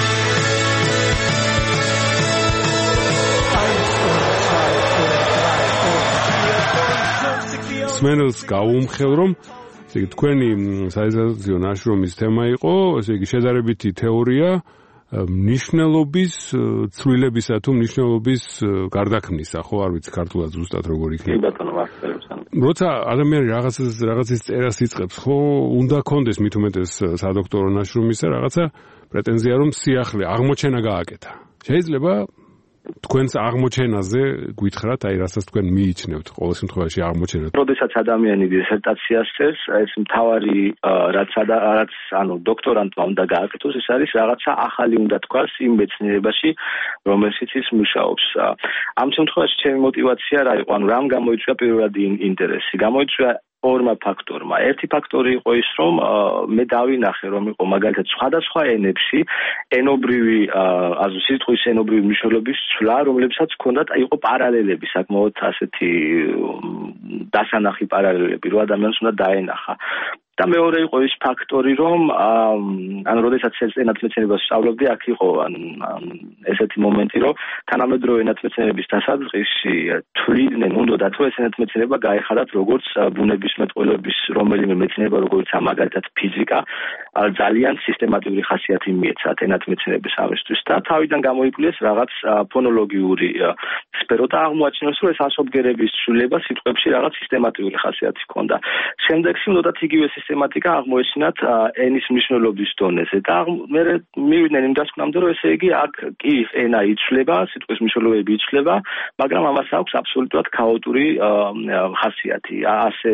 სმენელს გავუმხელ, რომ ესე იგი თქვენი საიზოლაციო ნაშრომის თემა იყო, ესე იგი შედარებითი თეორია ნიშნულობის ცვლილებისა თუ ნიშნულობის გარდაქმნისა, ხო, არ ვიცი ქართულად ზუსტად როგორ იქნება. კი ბატონო, ვახსენებ. როცა ადამიანი რაღაცას რაღაცის წერას იწყებს, ხო, უნდა კონდეს მით უმეტეს სადოქტორო ნაშრომისა რაღაცა პრეტენზია, რომ სიახლე აღმოჩენა გააკეთა. შეიძლება თქვენს აღმოჩენაზე გითხრათ, აი რასაც თქვენ მიიჩნევთ ყოველ შემთხვევაში აღმოჩენად. როდესაც ადამიანი დისერტაციას წერს, ეს მთავარი რაც რაც ანუ დოქტორანტმა უნდა გააკეთოს, ეს არის რაღაცა ახალი უნდა თქვას იმ მეცნიერებაში, რომელშიც ის მუშაობს. ამ შემთხვევაში ჩემი мотиваცია რა იყო? ანუ რამ გამოიწვია პირველად ინტერესი? გამოიწვია ორმა ფაქტორმა. ერთი ფაქტორი იყო ის, რომ მე დავინახე, რომ იყო მაგალითად სხვადასხვა ენებში ენობრივი აზრი სიტყვის ენობრივი მნიშვნელობის ცვლა, რომლებსაც ჰქონდათ იყო პარალელები, საკმაოდ ასეთი დასანახი პარალელები, რომ ადამიანს უნდა დაენახა. და მეორე იყო ის ფაქტორი, რომ ანუ როდესაც ენათმეცნიერებას სწავლობდი, აქ იყო ესეთი მომენტი, რომ თანამედროვე ენათმეცნიერების დასაწყისში თვლიდნენ, უნდა თუ ეს ენათმეცნიერება გაეხადათ როგორც ბუნებისმეტყველების რომელიმე მეცნიერება, როგორც მაგალითად ფიზიკა, ძალიან სისტემატიური ხასიათი მიეცათ ენათმეცნიერების ამისთვის და თავიდან გამოიკვლიეს რაღაც ფონოლოგიური სფერო და აღმოაჩინეს, რომ ეს ასობგერების ცვლილება სიტყვებში რაღაც სისტემატიური ხასიათი ჰქონდა. შემდეგში უნდა იგივე სისტემატიკა აღმოეჩინათ ენის მნიშვნელობის დონეზე და მე მივიდნენ იმ დასკვნამდე, რომ ესე იგი აქ კი ენა იცვლება, სიტყვის მნიშვნელობები იცვლება, მაგრამ ამას აქვს აბსოლუტურად ქაოტური ხასიათი. ასე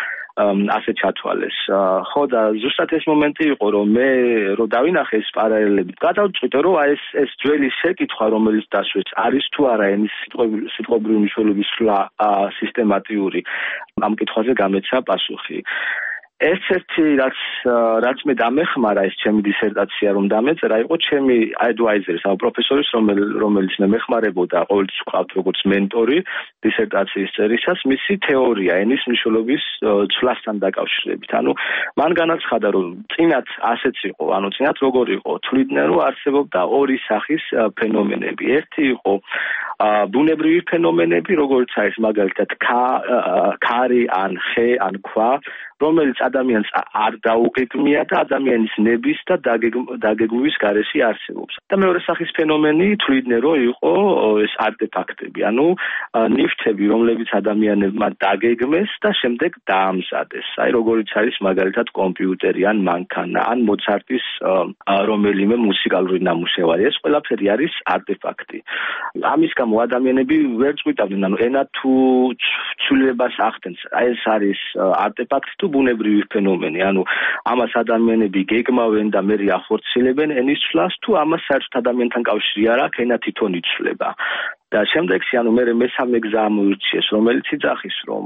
ასე ჩათვალეს. ხო და ზუსტად ეს მომენტი იყო, რომ მე რო დავინახე ეს პარალელები, გადავწყვიტე, რომ ეს ეს ძველი შეკითხვა, რომელიც დასვეს, არის თუ არა ენის სიტყვებრივი მნიშვნელობის სვლა სისტემატიური, ამ კითხვაზე გამეცა პასუხი. ერთ-ერთი რაც რაც მე დამეხმარა ეს ჩემი დისერტაცია რომ დამეწერა იყო ჩემი ადვაიზერი, ანუ პროფესორის, რომელიც მე მეხმარებოდა ყოველთვის ვყავთ როგორც მენტორი დისერტაციის წერისას, მისი თეორია ენის მნიშვნელობის ცვლასთან დაკავშირებით. ანუ მან განაცხადა, რომ წინათ ასეც იყო, ანუ წინათ როგორ იყო, თვლიდნენ, რომ არსებობდა ორი სახის ფენომენები. ერთი იყო ბუნებრივი ფენომენები, როგორც არის მაგალითად ქარი ან ხე ან ქვა, რომელიც ადამიანს არ დაუგეგმია და ადამიანის ნების და დაგეგმვის გარეშე არსებობს. და მეორე სახის ფენომენი თვლიდნენ, რომ იყო ეს არტეფაქტები, ანუ ნივთები, რომლებიც ადამიანებმა დაგეგმეს და შემდეგ დაამზადეს. აი როგორიც არის მაგალითად კომპიუტერი ან მანქანა ან მოცარტის რომელიმე მუსიკალური ნამუშევარი. ეს ყველაფერი არის არტეფაქტი. ამის გამო ადამიანები ვერ წვიტავდნენ, ანუ ენა თუ ცვლილებას ახდენს. აი ეს არის არტეფაქტი თუ ბუნებრივი ფენომენი, ანუ ამას ადამიანები გეგმავენ და მერე ახორციელებენ ენის ცვლას, თუ ამას საერთოდ ადამიანთან კავშირი არ აქვს, ენა თვითონ იცვლება. და შემდეგში ანუ მე მესამე გზა ამოირჩიეს, რომელიც იძახის, რომ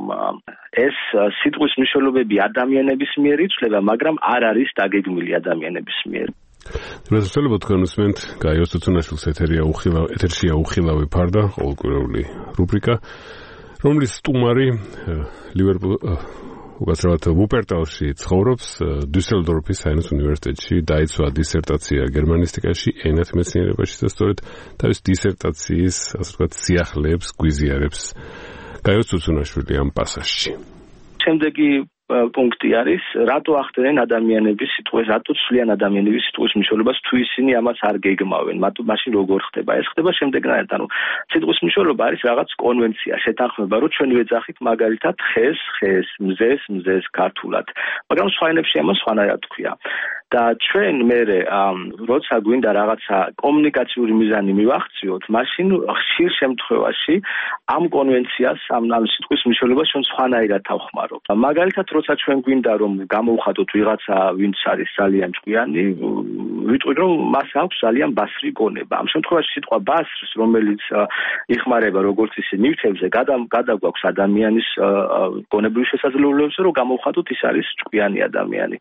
ეს სიტყვის მნიშვნელობები ადამიანების მიერ იცვლება, მაგრამ არ არის დაგეგმილი ადამიანების მიერ. Răzățele conocement ca eu stuțunașul eteria ukhila etershia ukhilave parda ყოველკვირეული რუბრიკა რომლის სტუმარი ლივერპულ უკაცრავად ვუპერტალში ცხოვრობს დუსელდორფის საინუს უნივერსიტეტში დაიცვა დისერტაცია გერმანისტიკაში ენათ მეცნიერებაში და სწორედ თავის დისერტაციის ასე ვთქვათ სიახლეებს გვიზიარებს გაიო სტუცუნაშვილი ამ პასაჟში შემდეგი პუნქტი არის რატო ახდენენ ადამიანების სიტყვის, რატო ცვლიან ადამიანების სიტყვის მნიშვნელობას თუ ისინი ამას არ გეგმავენ, მაშინ როგორ ხდება? ეს ხდება შემდეგნაირად, ანუ სიტყვის მნიშვნელობა არის რაღაც კონვენცია, შეთანხმება, რომ ჩვენ ვეძახით მაგალითად ხეს, ხეს, მზეს, მზეს ქართულად, მაგრამ სხვა ენებში ამას სხვანაირად თქვია. და ჩვენ მერე როცა გვინდა რაღაცა კომუნიკაციური მიზანი მივახციოთ, მაშინ ხშირ შემთხვევაში ამ კონვენციას, ამ სიტყვის მნიშვნელობას ჩვენ სხვანაირად ავხმარობთ. მაგალითად, როცა ჩვენ გვინდა რომ გამოვხატოთ ვიღაცა, ვინც არის ძალიან ჭკვიანი, ვიტყვით რომ მას აქვს ძალიან ბასრი გონება. ამ შემთხვევაში სიტყვა ბასრს, რომელიც იხმარება როგორც ისე ნივთებზე, გადაგვაქვს ადამიანის გონებრივ შესაძლებლობებზე, რომ გამოვხატოთ ის არის ჭკვიანი ადამიანი.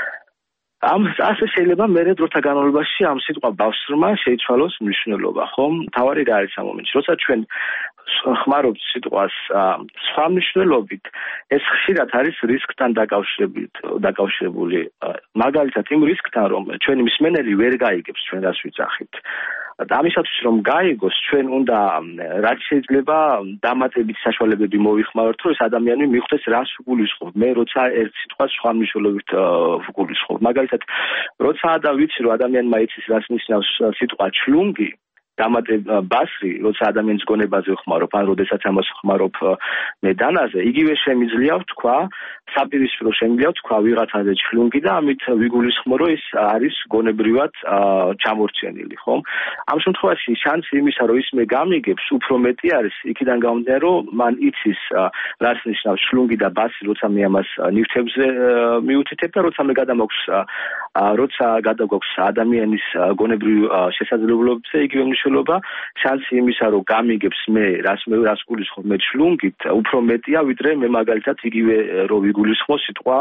ამ ასე შეიძლება მერე დროთა განმავლობაში ამ სიტყვა ბავშვმა შეიცვალოს მნიშვნელობა, ხომ? თავარი რა არის ამ მომენტში, როცა ჩვენ ხმარობთ სიტყვას სხვა მნიშვნელობით, ეს ხშირად არის რისკთან დაკავშირებული. მაგალითად იმ რისკთან, რომ ჩვენი მსმენელი ვერ გაიგებს ჩვენ რას ვიძახით. ამისათვის რომ გაიგოს, ჩვენ უნდა რაც შეიძლება დამატებით საშუალებები მოვიხმაროთ, რომ ეს ადამიანი მიხვდეს რას ვგულისხმობ. მე როცა ერთ სიტყვას სხვა მნიშვნელობით ვგულისხმობ. მაგალითად, როცა და ვიცი რომ ადამიანმა იცის რას ნიშნავს სიტყვა ჩლუნგი, დამატებ ბასრი, როცა ადამიანის გონებაზე ვხმარობ, ან როდესაც ამას ვხმარობ მე დანაზე, იგივე შემიძლია ვთქვა, საპირისპირო შემიძლია ვთქვა ვიღაცაზე ჩლუნგი და ამით ვიგულისხმო, რომ ის არის გონებრივად ჩამორჩენილი, ხომ? ამ შემთხვევაში შანსი იმისა, რომ ის მე გამიგებს, უფრო მეტი არის, იქიდან გამომდინარე, რომ მან იცის რას ნიშნავს ჩლუნგი და ბასრი, როცა მე ამას ნივთებზე მიუთითებ და როცა მე გადამაქვს, როცა გადაგვაქვს ადამიანის გონებრივ შესაძლებლობებზე, იგივე მნიშვნელობა, შანსი იმისა, რომ გამიგებს მე რას მე რას გულისხმობ მე ჩლუნგით, უფრო მეტია, ვიდრე მე მაგალითად იგივე რომ ვიგულისხმო სიტყვა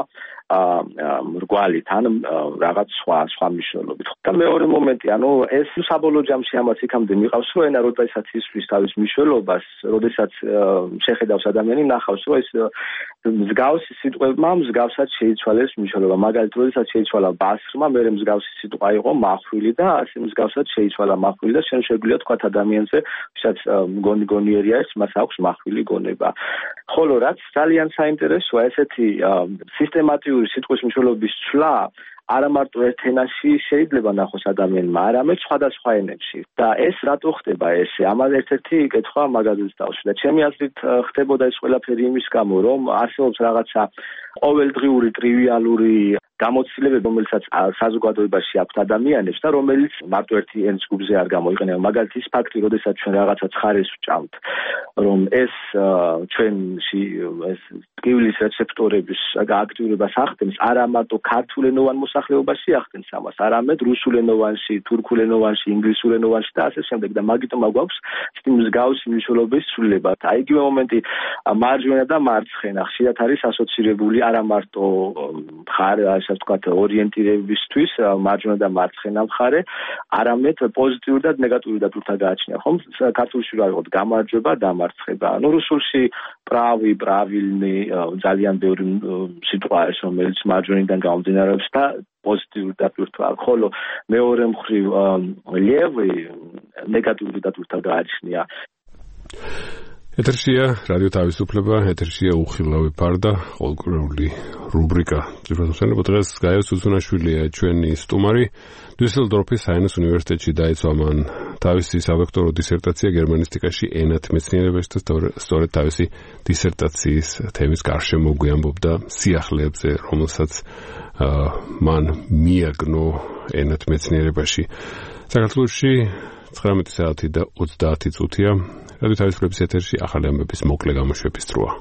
მრგვალით ან რაღაც სხვა სხვა მნიშვნელობით. და მეორე მომენტი, ანუ ეს საბოლოო ჯამში ამას იქამდე მიყავს, რომ ენა როდესაც ისვრის თავის მნიშვნელობას, როდესაც შეხედავს ადამიანი, ნახავს, რომ ეს მსგავსი სიტყვებმა მსგავსად შეიცვალეს მნიშვნელობა. მაგალითად, როდესაც შეიცვალა ბასრმა, მე მსგავსი სიტყვა იყო მახვილი და ასე მსგავსად შეიცვალა მახვილი და შენ შეგვიძლია თქვა ადამიანზე, ვისაც გონი გონიერი არის, მას აქვს მახვილი გონება. ხოლო რაც ძალიან საინტერესოა, ესეთი სისტემატიური სიტყვის მნიშვნელობის ცვლა არა მარტო ერთ ენაში შეიძლება ნახოს ადამიანმა, არამედ სხვადასხვა ენებში. და ეს რატო ხდება ესე? ამაზე ერთ-ერთი კითხვა მაგალითად დავშვი და ჩემი აზრით ხდებოდა ეს ყველაფერი იმის გამო, რომ არსებობს რაღაცა ყოველდღიური ტრივიალური გამოცდილებები, რომელსაც საზოგადოებაში აქვთ ადამიანებს და რომელიც მარტო ერთი ენის ჯგუფზე არ გამოიყენება. მაგალითად ის ფაქტი, როდესაც ჩვენ რაღაცა ცხარეს ვჭამთ, რომ ეს ჩვენში ეს ტკივილის რეცეპტორების გააქტიურებას ახდენს, არა მარტო ქართულენოვან მოსახლეობაში ახდენს ამას, არამედ რუსულენოვანში, თურქულენოვანში, ინგლისურენოვანში და ასე შემდეგ. და მაგიტომ გვაქვს მსგავსი მნიშვნელობის ცვლილება. აი იგივე მომენტი მარჯვენა და მარცხენა ხშირად არის ასოცირებული არა მარტო მხარე, ასე ვთქვათ, ორიენტირებისთვის, მარჯვენა და მარცხენა მხარე, არამედ პოზიტიური და ნეგატიური დატვირთვა გააჩნია, ხომ? ქართულში რა იყო გამარჯვება, დამარცხება. ანუ რუსულში პრავი, პრავილნი ძალიან ბევრი სიტყვა არის, რომელიც მარჯვენიდან გამომდინარეობს და პოზიტიური დატვირთვა. ხოლო მეორე მხრივ ლევი ნეგატიური დატვირთვა გააჩნია. ეთერშია რადიო თავისუფლება, ეთერშია უხილავი ფარდა, ყოველკვირეული რუბრიკა. ძირფასმოსენებო დღეს გაიო სუსუნაშვილია ჩვენი სტუმარი. დუსელდორფის საინეს უნივერსიტეტში დაიცვა მან თავისი სადოქტორო დისერტაცია გერმანისტიკაში ენათმეცნიერებაში და სწორედ თავისი დისერტაციის თემის გარშემო გვიამბობდა სიახლეებზე, რომელსაც მან მიაგნო ენათმეცნიერებაში. საქართველოში ცხრამეტი საათი და ოცდაათი წუთია. რადიო თავისუფლების ეთერში ახალი ამბების მოკლე გამოშვების დროა.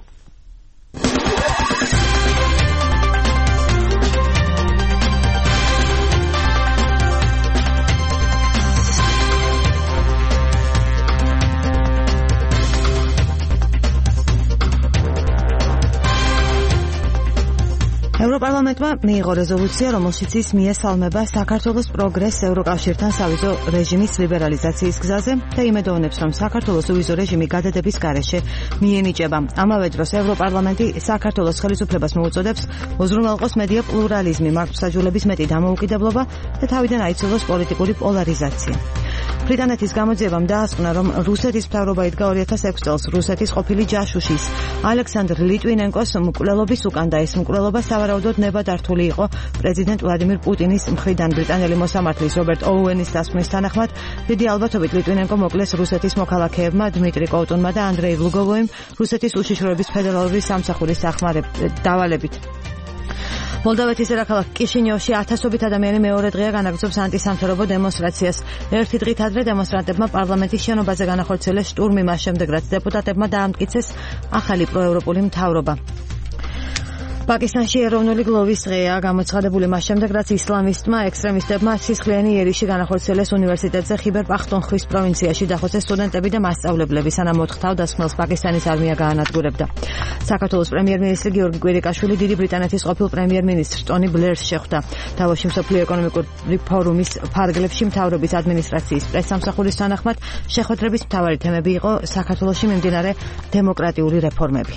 ევროპარლამენტმა მიიღო რეზოლუცია, რომელშიც ის მიესალმება საქართველოს პროგრესს ევროკავშირთან სავიზო რეჟიმის ლიბერალიზაციის გზაზე და იმედოვნებს, რომ საქართველოს უვიზო რეჟიმი გადადების გარეშე მიენიჭება. ამავე დროს ევროპარლამენტი საქართველოს ხელისუფლებას მოუწოდებს უზრუნველყოს მედია პლურალიზმი, მართლმსაჯულების მეტი დამოუკიდებლობა და თავიდან აიცილოს პოლიტიკური პოლარიზაცია. ბრიტანეთის გამოძიებამ დაასკვნა, რომ რუსეთის მთავრობა იდგა ორი ათას ექვსი წელს რუსეთის ყოფილი ჯაშუშის ალექსანდრ ლიტვინენკოს მკვლელობის უკან და ეს მკვლელობა სავარაუდოდ ნებადართული იყო პრეზიდენტ ვლადიმირ პუტინის მხრიდან. ბრიტანელი მოსამართლის რობერტ ოუენის დასკვნის თანახმად დიდი ალბათობით ლიტვინენკო მოკლეს რუსეთის მოქალაქეებმა დმიტრი კოუტუნმა და ანდრეი ლუგოვოიმ რუსეთის უშიშროების ფედერალური სამსახურის დავალებით. მოლდოვეთის დედაქალაქ კიშინიოვში ათასობით ადამიანი მეორე დღეა განაგრძობს ანტისამთავრობო დემონსტრაციას. ერთი დღით ადრე დემონსტრანტებმა პარლამენტის შენობაზე განახორციელეს შტურმი, მას შემდეგ რაც დეპუტატებმა დაამტკიცეს ახალი პროევროპული მთავრობა. პაკისტანში ეროვნული გლოვის დღეა გამოცხადებული მას შემდეგ, რაც ისლამისტმა ექსტრემისტებმა სისხლიანი იერიში განახორციელეს უნივერსიტეტზე ხიბერ პახტუნხვის პროვინციაში დახოცეს სტუდენტები და მასწავლებლები, სანამ ოთხ დასხმელს პაკისტანის არმია გაანადგურებდა. საქართველოს პრემიერ-მინისტრი გიორგი კვირიკაშვილი დიდი ბრიტანეთის ყოფილ პრემიერ-მინისტრ ტონი ბლერს შეხვდა. დავოში მსოფლიო ეკონომიკური ფორუმის ფარგლებში მთავრობის ადმინისტრაციის პრესსამსახურის თანახმად შეხვედრების მთავარი თემები იყო საქართველოში მიმდინარე დემოკრატიული რეფორმები.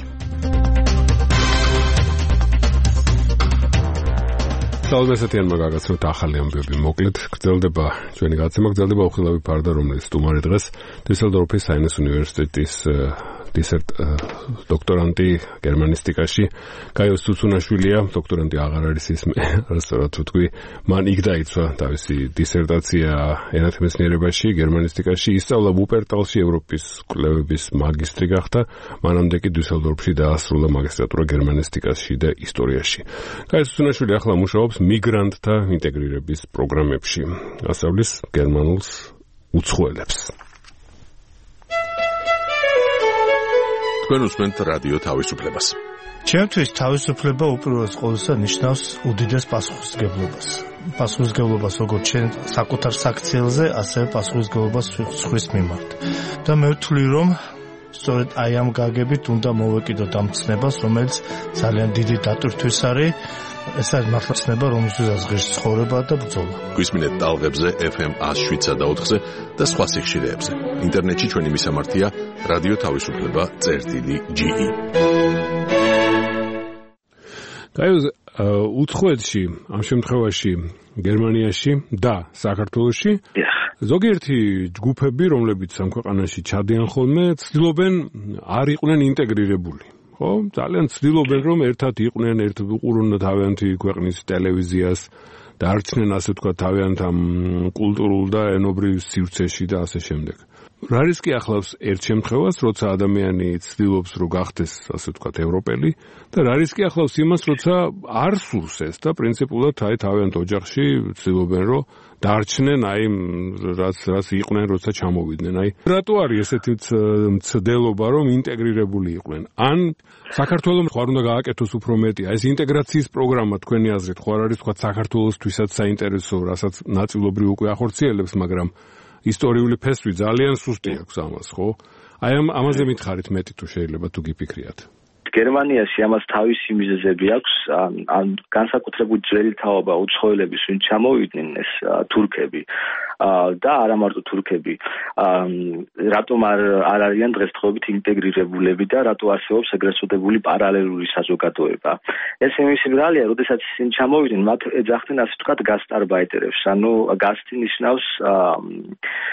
თავმესეთიანმა გაგაცნოთ ახალი ამბები. მოკლედ გრძელდება ჩვენი გადაცემა, გრძელდება უხილავი ფარდა, რომელიც სტუმარი დღეს დუსელდორფის საინეს უნივერსიტეტის დისერტ დოქტორანტი გერმანისტიკაში გაიო სუსუნაშვილია. დოქტორანტი აღარ არის ის, რასწორად ვთქვი, მან იქ დაიცვა თავისი დისერტაცია ენათმეცნიერებაში გერმანისტიკაში, ისწავლა ვუპერტალში, ევროპის კვლევების მაგისტრი გახდა, მანამდე კი დუსელდორფში დაასრულა მაგისტრატურა გერმანისტიკაში და ისტორიაში. გაიო სუსუნაშვილი ახლა მუშაობს მიგრანტთა ინტეგრირების პროგრამებში, ასწავლის გერმანულს უცხოელებს. თქვენ უსმენთ რადიო თავისუფლებას. ჩემთვის თავისუფლება უპირველეს ყოვლისა ნიშნავს უდიდეს პასუხისმგებლობას. პასუხისმგებლობას როგორც ჩვენ საკუთარ საქციელზე, ასევე პასუხისმგებლობას სხვის მიმართ. და მე ვთვლი, რომ სწორედ აი ამ გაგებით უნდა მოვეკიდოთ ამ ცნებას, რომელიც ძალიან დიდი დატვირთვის არის. ეს არის მართლა ცნება, რომელზეც ღირს ცხოვრება და ბრძოლა. გვისმინეთ ტალღებზე ეფ ემ εκατო შვიდ და ოთხზე და სხვა სიხშირეებზე. ინტერნეტში ჩვენი მისამართია რადიო თავისუფლება წერტილი ჯი ი. გაიო უცხოეთში, ამ შემთხვევაში გერმანიაში და საქართველოში ზოგიერთი ჯგუფები, რომლებიც ამ ქვეყანაში ჩადიან ხოლმე, ცდილობენ არ იყვნენ ინტეგრირებული. ხო, ძალიან ცდილობენ, რომ ერთად იყვნენ, ერთად უყურონ თავიანთი ქვეყნის ტელევიზიას და არჩნენ, ასე ვთქვათ, თავიანთ ამ კულტურულ და ენობრივ სივრცეში და ასე შემდეგ. რა რისკი ახლავს ერთ შემთხვევას, როცა ადამიანი ცდილობს, რომ გახდეს, ასე ვთქვათ, ევროპელი და რა რისკი ახლავს იმას, როცა არ სურს ეს და პრინციპულად აი თავიანთ ოჯახში ცდილობენ, რომ დარჩნენ აი რაც რაც იყვნენ, როცა ჩამოვიდნენ. აი რატო არის ესეთი მცდელობა, რომ ინტეგრირებული იყვნენ? ან საქართველოს ხარ უნდა გააკეთოს უფრო მეტი? აი ეს ინტეგრაციის პროგრამა თქვენი აზრით ხარ არის თქვა საქართველოსთვისაც საინტერესო, რასაც ნაწილობრივ უკვე ახორციელებს, მაგრამ ისტორიული ფესვი ძალიან სუსტი აქვს ამას, ხო? აი ამ ამაზე მითხარით მეტი თუ შეიძლება თუ გიფიქრიათ. გერმანიაში ამას თავისი მიზეზები აქვს, ან განსაკუთრებული ძველი თაობა უცხოელების, ვინც ჩამოვიდნენ ეს თურქები და არა მარტო თურქები, რატომ არ არ არიან დღესდღეობით ინტეგრირებულები და რატო არსებობს ეგრეთ წოდებული პარალელური საზოგადოება. ეს იმის მრალია, როდესაც ისინი ჩამოვიდნენ, მათ ეძახდნენ ასე ვთქვათ გასტარბაიტერებს, ანუ გასტი ნიშნავს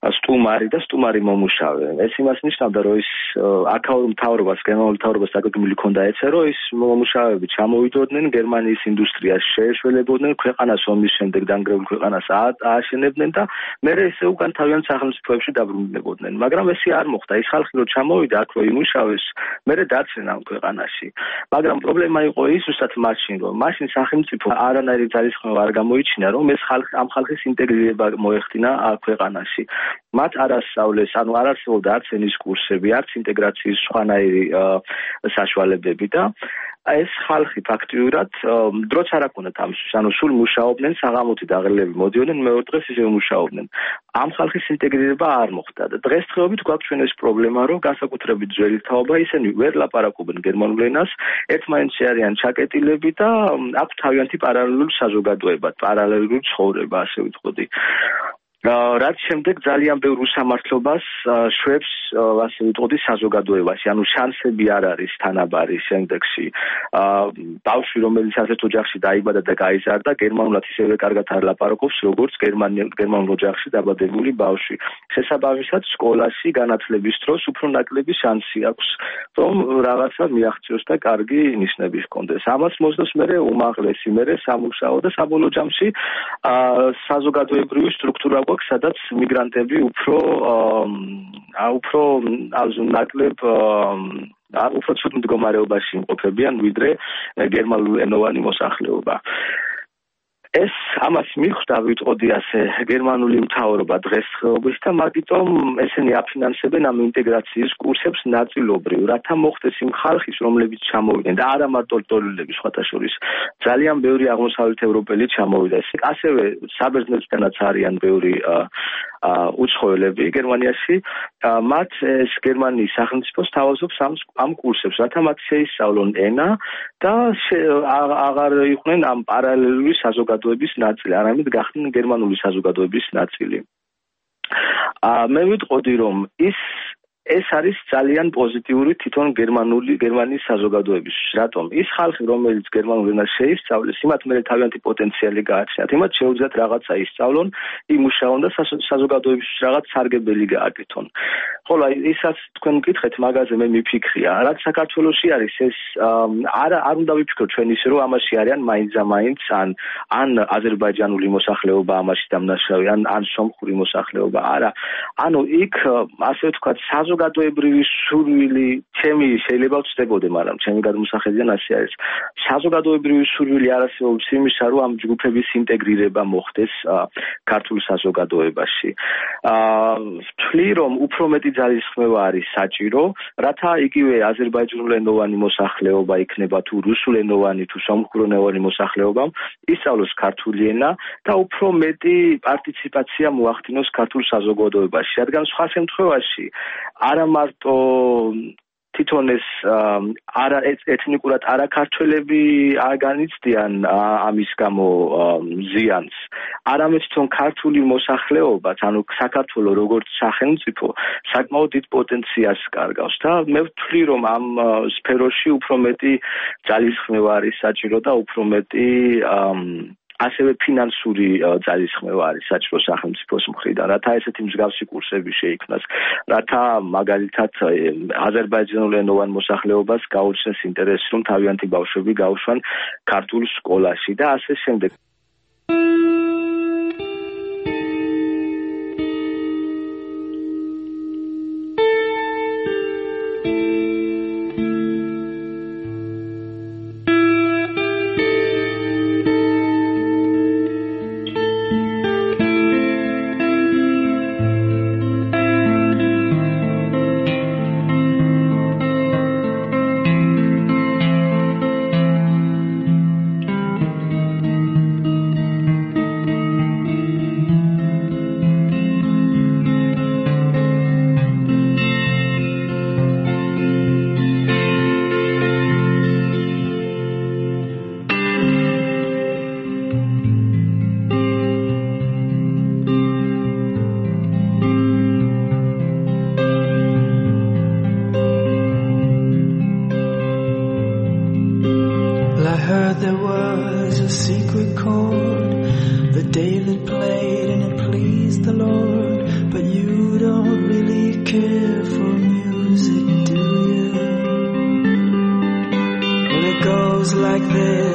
სტუმარი და სტუმარი მომუშავე. ეს იმას ნიშნავდა, რომ ის აქაურ მთავრობას, გერმანულ მთავრობას დაგეგმილი ჰქონდა ეცე, რომ ის მომუშავეები ჩამოვიდოდნენ გერმანიის ინდუსტრიაში, შეეშველებოდნენ ქვეყანას ომის შემდეგ დანგრეულ ქვეყანას ააშენებდნენ და მერე ესე უკან თავიანთ სახელმწიფოებში დაბრუნდებოდნენ. მაგრამ ესე არ მოხდა. ის ხალხი რომ ჩამოვიდა აქ რომ იმუშავეს, მერე დარჩნენ ამ ქვეყანაში. მაგრამ პრობლემა იყო ის ზუსტად მაშინ, რომ მაშინ სახელმწიფო არანაირი ძალისხმევა არ გამოიჩინა, რომ ეს ხალხი ამ ხალხის ინტეგრირება მოეხდინა ქვეყანაში. მათ არ ასწავლეს, ანუ არ არსებობდა არც ენის კურსები, არც ინტეგრაციის სხვანაირი საშუალებები და ეს ხალხი ფაქტიურად დროც არ აქონდათ ამისთვის, ანუ სულ მუშაობდნენ, საღამოთი დაღლილები მოდიოდნენ, მეორე დღეს ისევ მუშაობდნენ. ამ ხალხის ინტეგრირება არ მოხდა და დღესდღეობით გვაქვს ჩვენ ეს პრობლემა, რომ განსაკუთრებით ძველი თაობა ისინი ვერ ლაპარაკობენ გერმანულ ენას, ერთმანეთში არიან ჩაკეტილები და აქვთ თავიანთი პარალელური საზოგადოება, პარალელური ცხოვრება, ასე ვიტყოდი. რაც შემდეგ ძალიან ბევრ უსამართლობას შვებს, ასე ვიტყოდი, საზოგადოებაში, ანუ შანსები არ არის თანაბარი შემდეგში. ბავშვი, რომელიც ასეთ ოჯახში დაიბადა და გაიზარდა, გერმანულად ისევე კარგად არ ლაპარაკობს, როგორც გერმანულ ოჯახში დაბადებული ბავშვი. შესაბამისად, სკოლაში განათლების დროს უფრო ნაკლები შანსი აქვს, რომ რაღაცა მიაღწიოს და კარგი ნიშნები ჰქონდეს. ამას მოსდევს მერე უმაღლესი, მერე სამუშაო და საბოლოო ჯამში საზოგადოებრივი სტრუქტურა სადაც მიგრანტები უფრო უფრო ნაკლებ უფრო ცუდ მდგომარეობაში იმყოფებიან, ვიდრე გერმანულენოვანი მოსახლეობა. ეს ამას მიხვდა, ვიტყოდი ასე, გერმანული მთავრობა დღესდღეობით და მაგიტომ ესენი აფინანსებენ ამ ინტეგრაციის კურსებს ნაწილობრივ, რათა მოხდეს იმ ხალხის, რომლებიც ჩამოვიდნენ და არა მარტო ტოლილები, სხვათა შორის, ძალიან ბევრი აღმოსავლეთ ევროპელი ჩამოვიდა. ასევე საბერძნეთიდანაც არიან ბევრი უცხოელები გერმანიაში, მათ ეს გერმანიის სახელმწიფო სთავაზობს ამ კურსებს, რათა მათ შეისწავლონ ენა და აღარ იყვნენ ამ პარალელური საზოგადოების ნაწილი, არამედ გახდნენ გერმანული საზოგადოების ნაწილი. მე ვიტყოდი, რომ ის ეს არის ძალიან პოზიტიური თვითონ გერმანული გერმანიის საზოგადოებისთვის. რატომ? ის ხალხი, რომელიც გერმანულ ენას შეისწავლეს, იმათ მე თავიანთი პოტენციალი გააჩნიათ. იმათ შეუძლიათ რაღაცა ისწავლონ, იმუშაონ და საზოგადოებისთვის რაღაც სარგებელი გააკეთონ. ხოლო ისაც თქვენ მკითხეთ, მაგაზე მე მიფიქრია. რაც საქართველოში არის, ეს არ არ უნდა ვიფიქროთ ჩვენ ისე, რომ ამაში არიან მაინც-ამაინც ან ან აზერბაიჯანული მოსახლეობა ამაში დამნაშავე, ან ან სომხური მოსახლეობა. არა. ანუ იქ ასე ვთქვათ, საზოგადოებრივი სურვილი, ჩემი შეიძლება ვწდებოდე, მაგრამ ჩემი გადმოსახედიდან ასე არის. საზოგადოებრივი სურვილი არ არსებობს იმისა, რომ ამ ჯგუფების ინტეგრირება მოხდეს ქართულ საზოგადოებაში. ვთვლი, რომ უფრო მეტი ძალისხმევა არის საჭირო, რათა იგივე აზერბაიჯანულენოვანი მოსახლეობა იქნება თუ რუსულენოვანი თუ სომხურენოვანი მოსახლეობამ ისწავლოს ქართული ენა და უფრო მეტი პარტიციპაცია მოახდინოს ქართულ საზოგადოებაში. რადგან სხვა შემთხვევაში არა მარტო თვითონ ეს არა ეთნიკურად არაქართველები განიცდიან ამის გამო ზიანს, არამედ თვითონ ქართული მოსახლეობაც, ანუ საქართველოს როგორც სახელმწიფო, საკმაოდ დიდ პოტენციალს კარგავს და მე ვთვლი, რომ ამ სფეროში უფრო მეტი ძალისხმევა არის საჭირო და უფრო მეტი ასევე ფინანსური ძალისხმევა არის საჭირო სახელმწიფოს მხრიდან, რათა ესეთი მსგავსი კურსები შეიქმნას, რათა მაგალითად აზერბაიჯანულენოვან მოსახლეობას გაუჩნდეს ინტერესი, რომ თავიანთი ბავშვები გაუშვან ქართულ სკოლაში და ასე შემდეგ.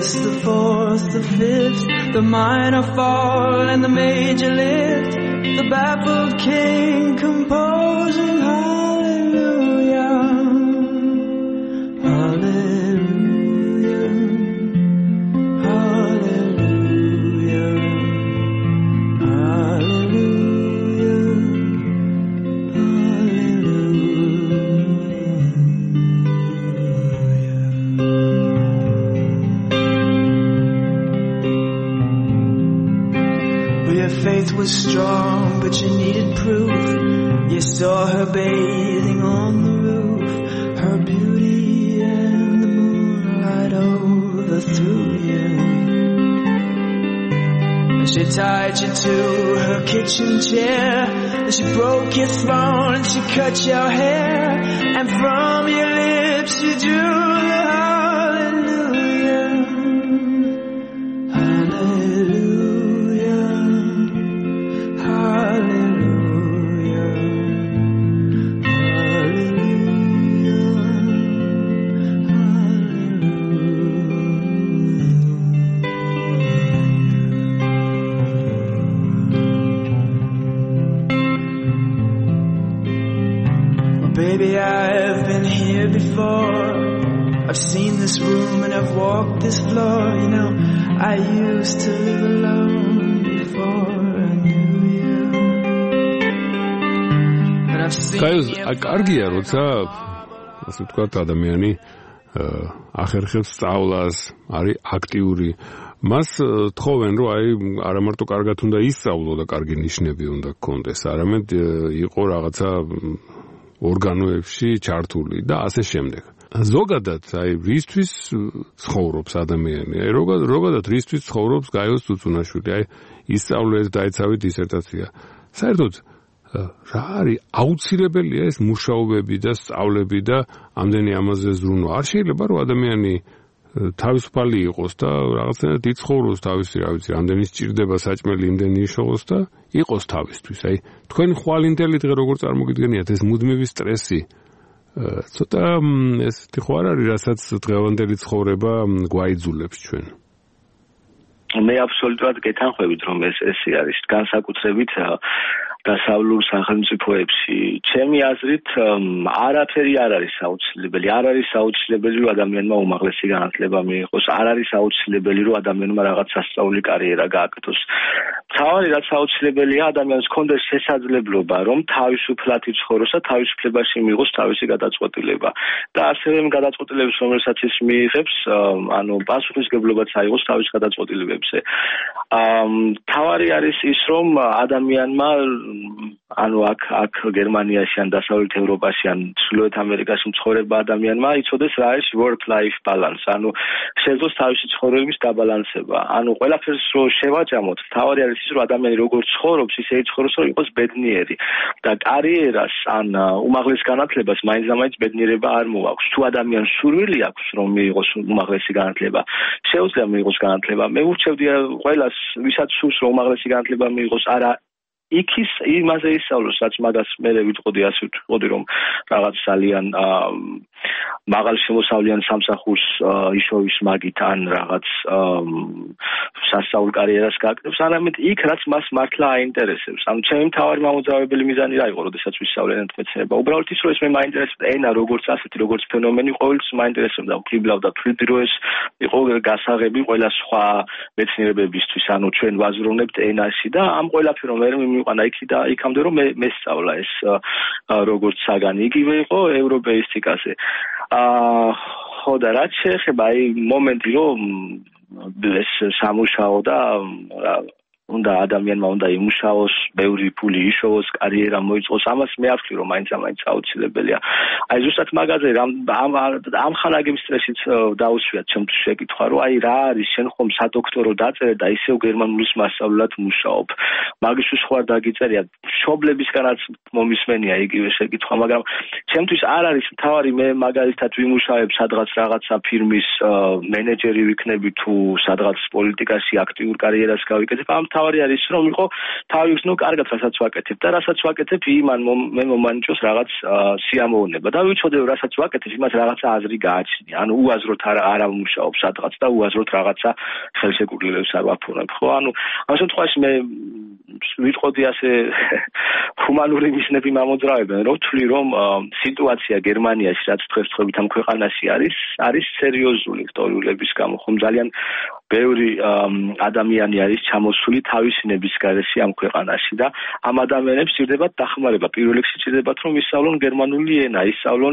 first, the fourth, the fifth, the minor fall and the major lift, the baffled king composing hallelujah, hallelujah, hallelujah, hallelujah, hallelujah. Well, your faith was strong, but you needed proof. You saw her bathing on the roof, her beauty and the moonlight overthrew you. She tied you to her kitchen chair, she broke your throne and she cut your hair, and from your lips she drew the hallelujah, hallelujah, hallelujah, Baby, I've been here before. I've seen this room and I've walked this floor. You know, I used to live alone before I knew you. And I've seen კაიოს კარგია, როცა ასე ვთქვათ, ადამიანი ახერხებს სწავლას, არის აქტიური. მას თხოვენ, რომ აი არა მარტო კარგად უნდა ისწავლო და კარგი ნიშნები უნდა გქონდეს, არამედ იყო რაღაცა ორგანოებში ჩართული და ასე შემდეგ. ზოგადად, აი რისთვის ცხოვრობს ადამიანი? აი ზოგადად რისთვის ცხოვრობს გაიოს ცუცუნაშვილი? აი ისწავლეთ, დაეცავით დისერტაცია. საერთოდ რა არის აუცილებელია ეს მუშაობები და სწავლები და ამდენი ამაზე ზრუნვა? არ შეიძლება რომ ადამიანი თავისუფალი იყოს და რაღაცნაირად იცხოვროს თავისი, რა ვიცი, ამდენი სჭირდება საჭმელი, იმდენი იშოვოს და იყოს თავისთვის. აი, თქვენ ხვალინდელი დღე როგორ წარმოგიდგენიათ ეს მუდმივი სტრესი? ცოტა ესეთი ხო არ არის, რასაც დღევანდელი ცხოვრება გვაიძულებს ჩვენ? მე აბსოლუტურად გეთანხმებით, რომ ეს ესე არის განსაკუთრებით დასავლურ სახელმწიფოებში. ჩემი აზრით, არაფერი არ არის აუცილებელი. არ არის აუცილებელი, რომ ადამიანმა უმაღლესი განათლება მიიღოს. არ არის აუცილებელი, რომ ადამიანმა რაღაც სასწაული კარიერა გააკეთოს. თავი რაც აუცილებელია, ადამიანს ჰქონდეს შესაძლებლობა, რომ თავისუფლად იცხოვროს და თავისუფლებაში მიიღოს თავისი გადაწყვეტილება. და ასევე გადაწყვეტილების, რომელსაც ის მიიღებს, ანუ პასუხისმგებლობაც აიღოს თავის გადაწყვეტილებებზე. თავარი არის ის, რომ ადამიანმა ანუ აქ აქ გერმანიაში ან დასავლეთ ევროპაში ან ჩრდილოეთ ამერიკაში მცხოვრება ადამიანმა იცოდეს რა არის work life balance, ანუ შეძლოს თავისი ცხოვრების დაბალანსება. ანუ ყველაფერს რო შევაჯამოთ, თავარი არის ის, რომ ადამიანი როგორ ცხოვრობს, ისე იცხოვროს, რომ იყოს ბედნიერი და კარიერას ან უმაღლეს განათლებას მაინც და მაინც ბედნიერება არ მოაქვს. თუ ადამიანს სურვილი აქვს, რომ მიიღოს უმაღლესი განათლება, შეუძლია მიიღოს განათლება. მე ვურჩევდი ყველას, ვისაც სურს, რომ უმაღლესი განათლება მიიღოს, არა იქის იმაზე ისწავლოს, რაც მაგას მე ვიტყოდი, ასე ვიტყოდი, რომ რაღაც ძალიან მაღალ შემოსავლიან სამსახურს იშოვის მაგით ან რაღაც სასწაულ კარიერას გააკეთებს, არამედ იქ რაც მას მართლა აინტერესებს. ანუ ჩემი მთავარი მამოძრავებელი მიზანი რა იყო, როდესაც ვისწავლე ენათმეცნიერება? უბრალოდ ის, რომ ეს მე მაინტერესებდა ენა როგორც ასეთი, როგორც ფენომენი, ყოველთვის მაინტერესებდა, ვქიბლავდა თვლით, რომ ეს იყო გასაღები ყველა სხვა მეცნიერებებისთვის, ანუ ჩვენ ვაზროვნებთ ენაში და ამ ყველაფერს მე მივიყვანა იქი და იქამდე რომ მე მესწავლა ეს როგორც საგანი. იგივე იყო ევროპეისტიკაზე. აა ხო და რაც შეეხება აი მომენტი რომ ეს სამუშაო და უნდა ადამიანმა უნდა იმუშაოს, ბევრი ფული იშოვოს, კარიერა მოიწყოს, ამას მე ავთვლი რომ მაინც ამაინც აუცილებელია. აი ზუსტად მაგაზე ამ ამ ხანაგების სტრესიც დაუსვიათ ჩემთვის შეკითხვა, რომ აი რა არის შენ ხომ სადოქტორო დაწერე და ისევ გერმანულის მასწავლებლად მუშაობ. მაგისთვის ხო არ დაგიწერია მშობლებისგანაც მომისმენია იგივე შეკითხვა, მაგრამ ჩემთვის არ არის მთავარი, მე მაგალითად ვიმუშავებ სადღაც რაღაცა ფირმის მენეჯერი ვიქნები თუ სადღაც პოლიტიკაში აქტიურ კარიერას გავიკეთებ, ამ მთავარი არის რომ იყო თავი ვცნო კარგად რასაც ვაკეთებ და რასაც ვაკეთებ იმან მე მომანიჭოს რაღაც სიამოვნება და ვიცოდე რასაც ვაკეთებ იმას რაღაცა აზრი გააჩნია, ანუ უაზროდ არ არ ამუშაობ სადღაც და უაზროდ რაღაცა ხელშეკრულებებს არ ვაფორმებ, ხო? ანუ ამ შემთხვევაში მე ვიტყოდი ასე ჰუმანური მიზნები მამოძრავებენ, რომ ვთვლი რომ სიტუაცია გერმანიაში რაც დღესდღეობით ამ ქვეყანაში არის, არის სერიოზული ისტორიულების გამო, ხომ ძალიან ბევრი ადამიანი არის ჩამოსული თავისინების გარეშე ამ ქვეყანაში და ამ ადამიანებს სჭირდებათ დახმარება, პირველ რიგში სჭირდებათ რომ ისწავლონ გერმანული ენა, ისწავლონ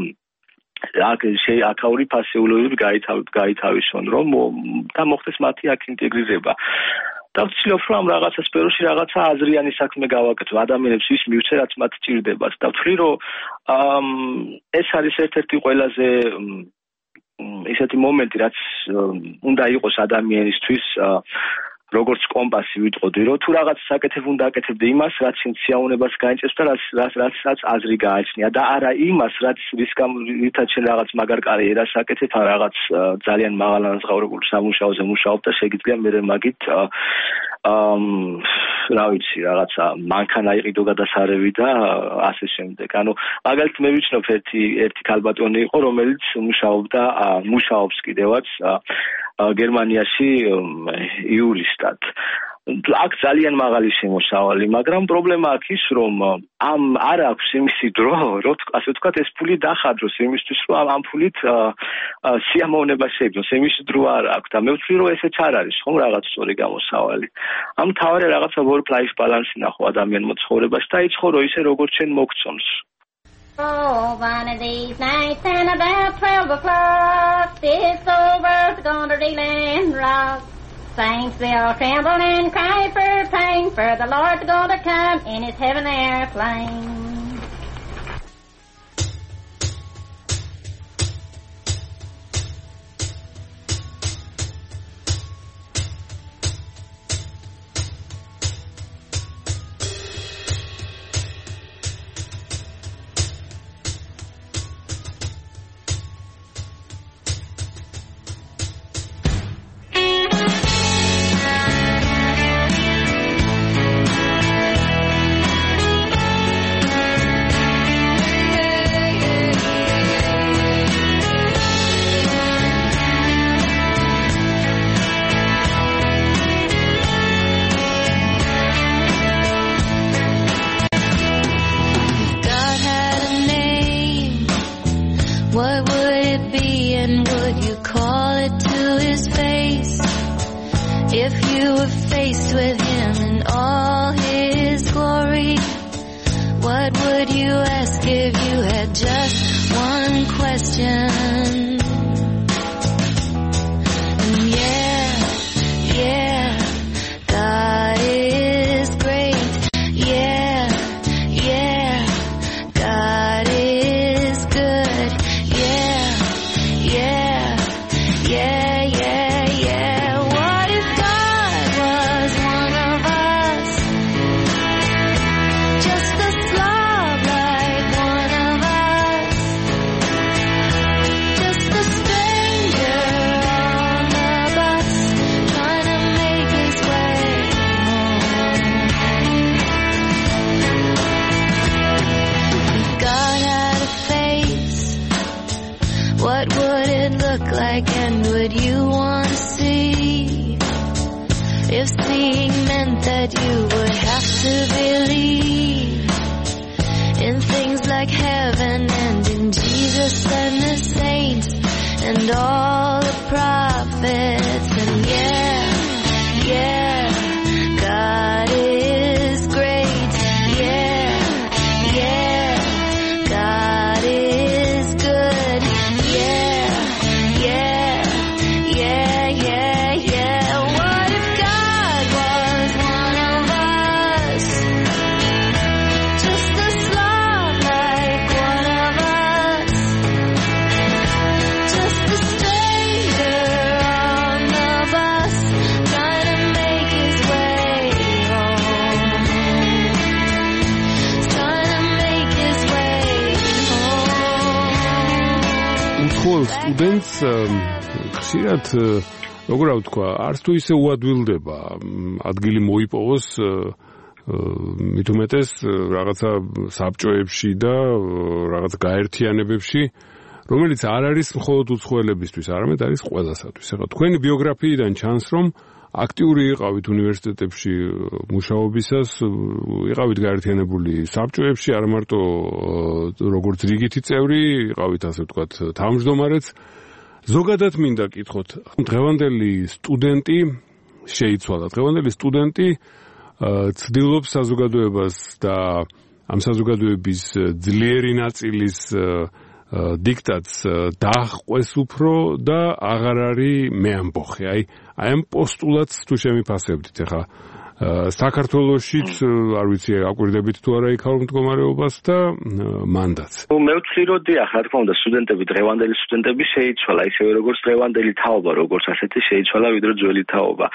აქაური ფასეულობები გაითავისონ რომ და მოხდეს მათი აქ ინტეგრირება. და ვცდილობ რომ რაღაცა სფეროში რაღაცა აზრიანი საქმე გავაკეთო ადამიანებს ვის მივცე რაც მათ სჭირდებათ და ვთვლი რომ ეს არის ერთ-ერთი ყველაზე ისეთი მომენტი რაც უნდა იყოს ადამიანისთვის როგორც კომპასი ვიტყოდი რომ თუ რაღაც საკეთებ უნდა აკეთებდე იმას რაც სიამოვნებას გაინწევს და რაც რაც რაც აზრი გააჩნია და არა იმას რაც რის გამო შენ რაღაც მაგარ კარიერას აკეთებ ან რაღაც ძალიან მაღალ ანაზღაურებულ სამუშაოზე მუშაობ და შეგიძლია მე მაგით რა ვიცი რაღაცა მანქანა იყიდო გადასარევი და ასე შემდეგ. ანუ მაგალითად მე ვიცნობ ერთი ერთი ქალბატონი იყო რომელიც მუშაობდა მუშაობს კიდევაც გერმანიაში იურისტად. აქ ძალიან მაღალი შემოსავალი, მაგრამ პრობლემა აქ ის რომ ამ არ აქვს იმისი დრო, რომ ასე ვთქვათ ეს ფული დახადროს იმისთვის რომ ამ ფულით სიამოვნება შეიქმნოს, იმის დრო არ აქვს და მე ვთვლი რომ ესეც არ არის ხომ რაღაც სწორი გამოსავალი. ამ თავარი რაღაცა work life balance-ი ნახო ადამიანმა ცხოვრებაში და იცხოვრო ისე როგორც შენ მოგწონს. Oh, one of these nights and about twelve o'clock, this old world's gonna reel and rock. Saints, they all tremble and cry for pain, for the Lord's gonna come in his heaven airplane. Just a slob like one of ყოველ სტუდენტს ხშირად როგორ ვთქვა, არც თუ ისე უადვილდება ადგილი მოიპოვოს მით უმეტეს რაღაცა საბჭოებში და რაღაც გაერთიანებებში, რომელიც არ არის მხოლოდ უცხოელებისთვის, არამედ არის ყველასათვის. ეხლა თქვენი ბიოგრაფიიდან ჩანს, რომ აქტიური იყავით უნივერსიტეტებში მუშაობისას, იყავით გაერთიანებული საბჭოებში, არა მარტო როგორც რიგითი წევრი, იყავით ასე ვთქვათ თავმჯდომარეც. ზოგადად მინდა კითხოთ, დღევანდელი სტუდენტი შეიცვალა, დღევანდელი სტუდენტი ცდილობს საზოგადოებას და ამ საზოგადოების ძლიერი ნაწილის დიქტატს დაახვეს უფრო და აღარ არის მეამბოხი. აი, აი ამ პოსტულატს თუ შემიფასებდით, ეხლა საქართველოშიც არ ვიცი აკვირდებით თუ არა იქაურ მდგომარეობას და მანდაც. მე ვთვლი რომ დიახ, რა თქმა უნდა, სტუდენტები, დღევანდელი სტუდენტები შეიცვალა, ისევე როგორც დღევანდელი თაობა, როგორც ასეთი შეიცვალა ვიდრე ძველი თაობა.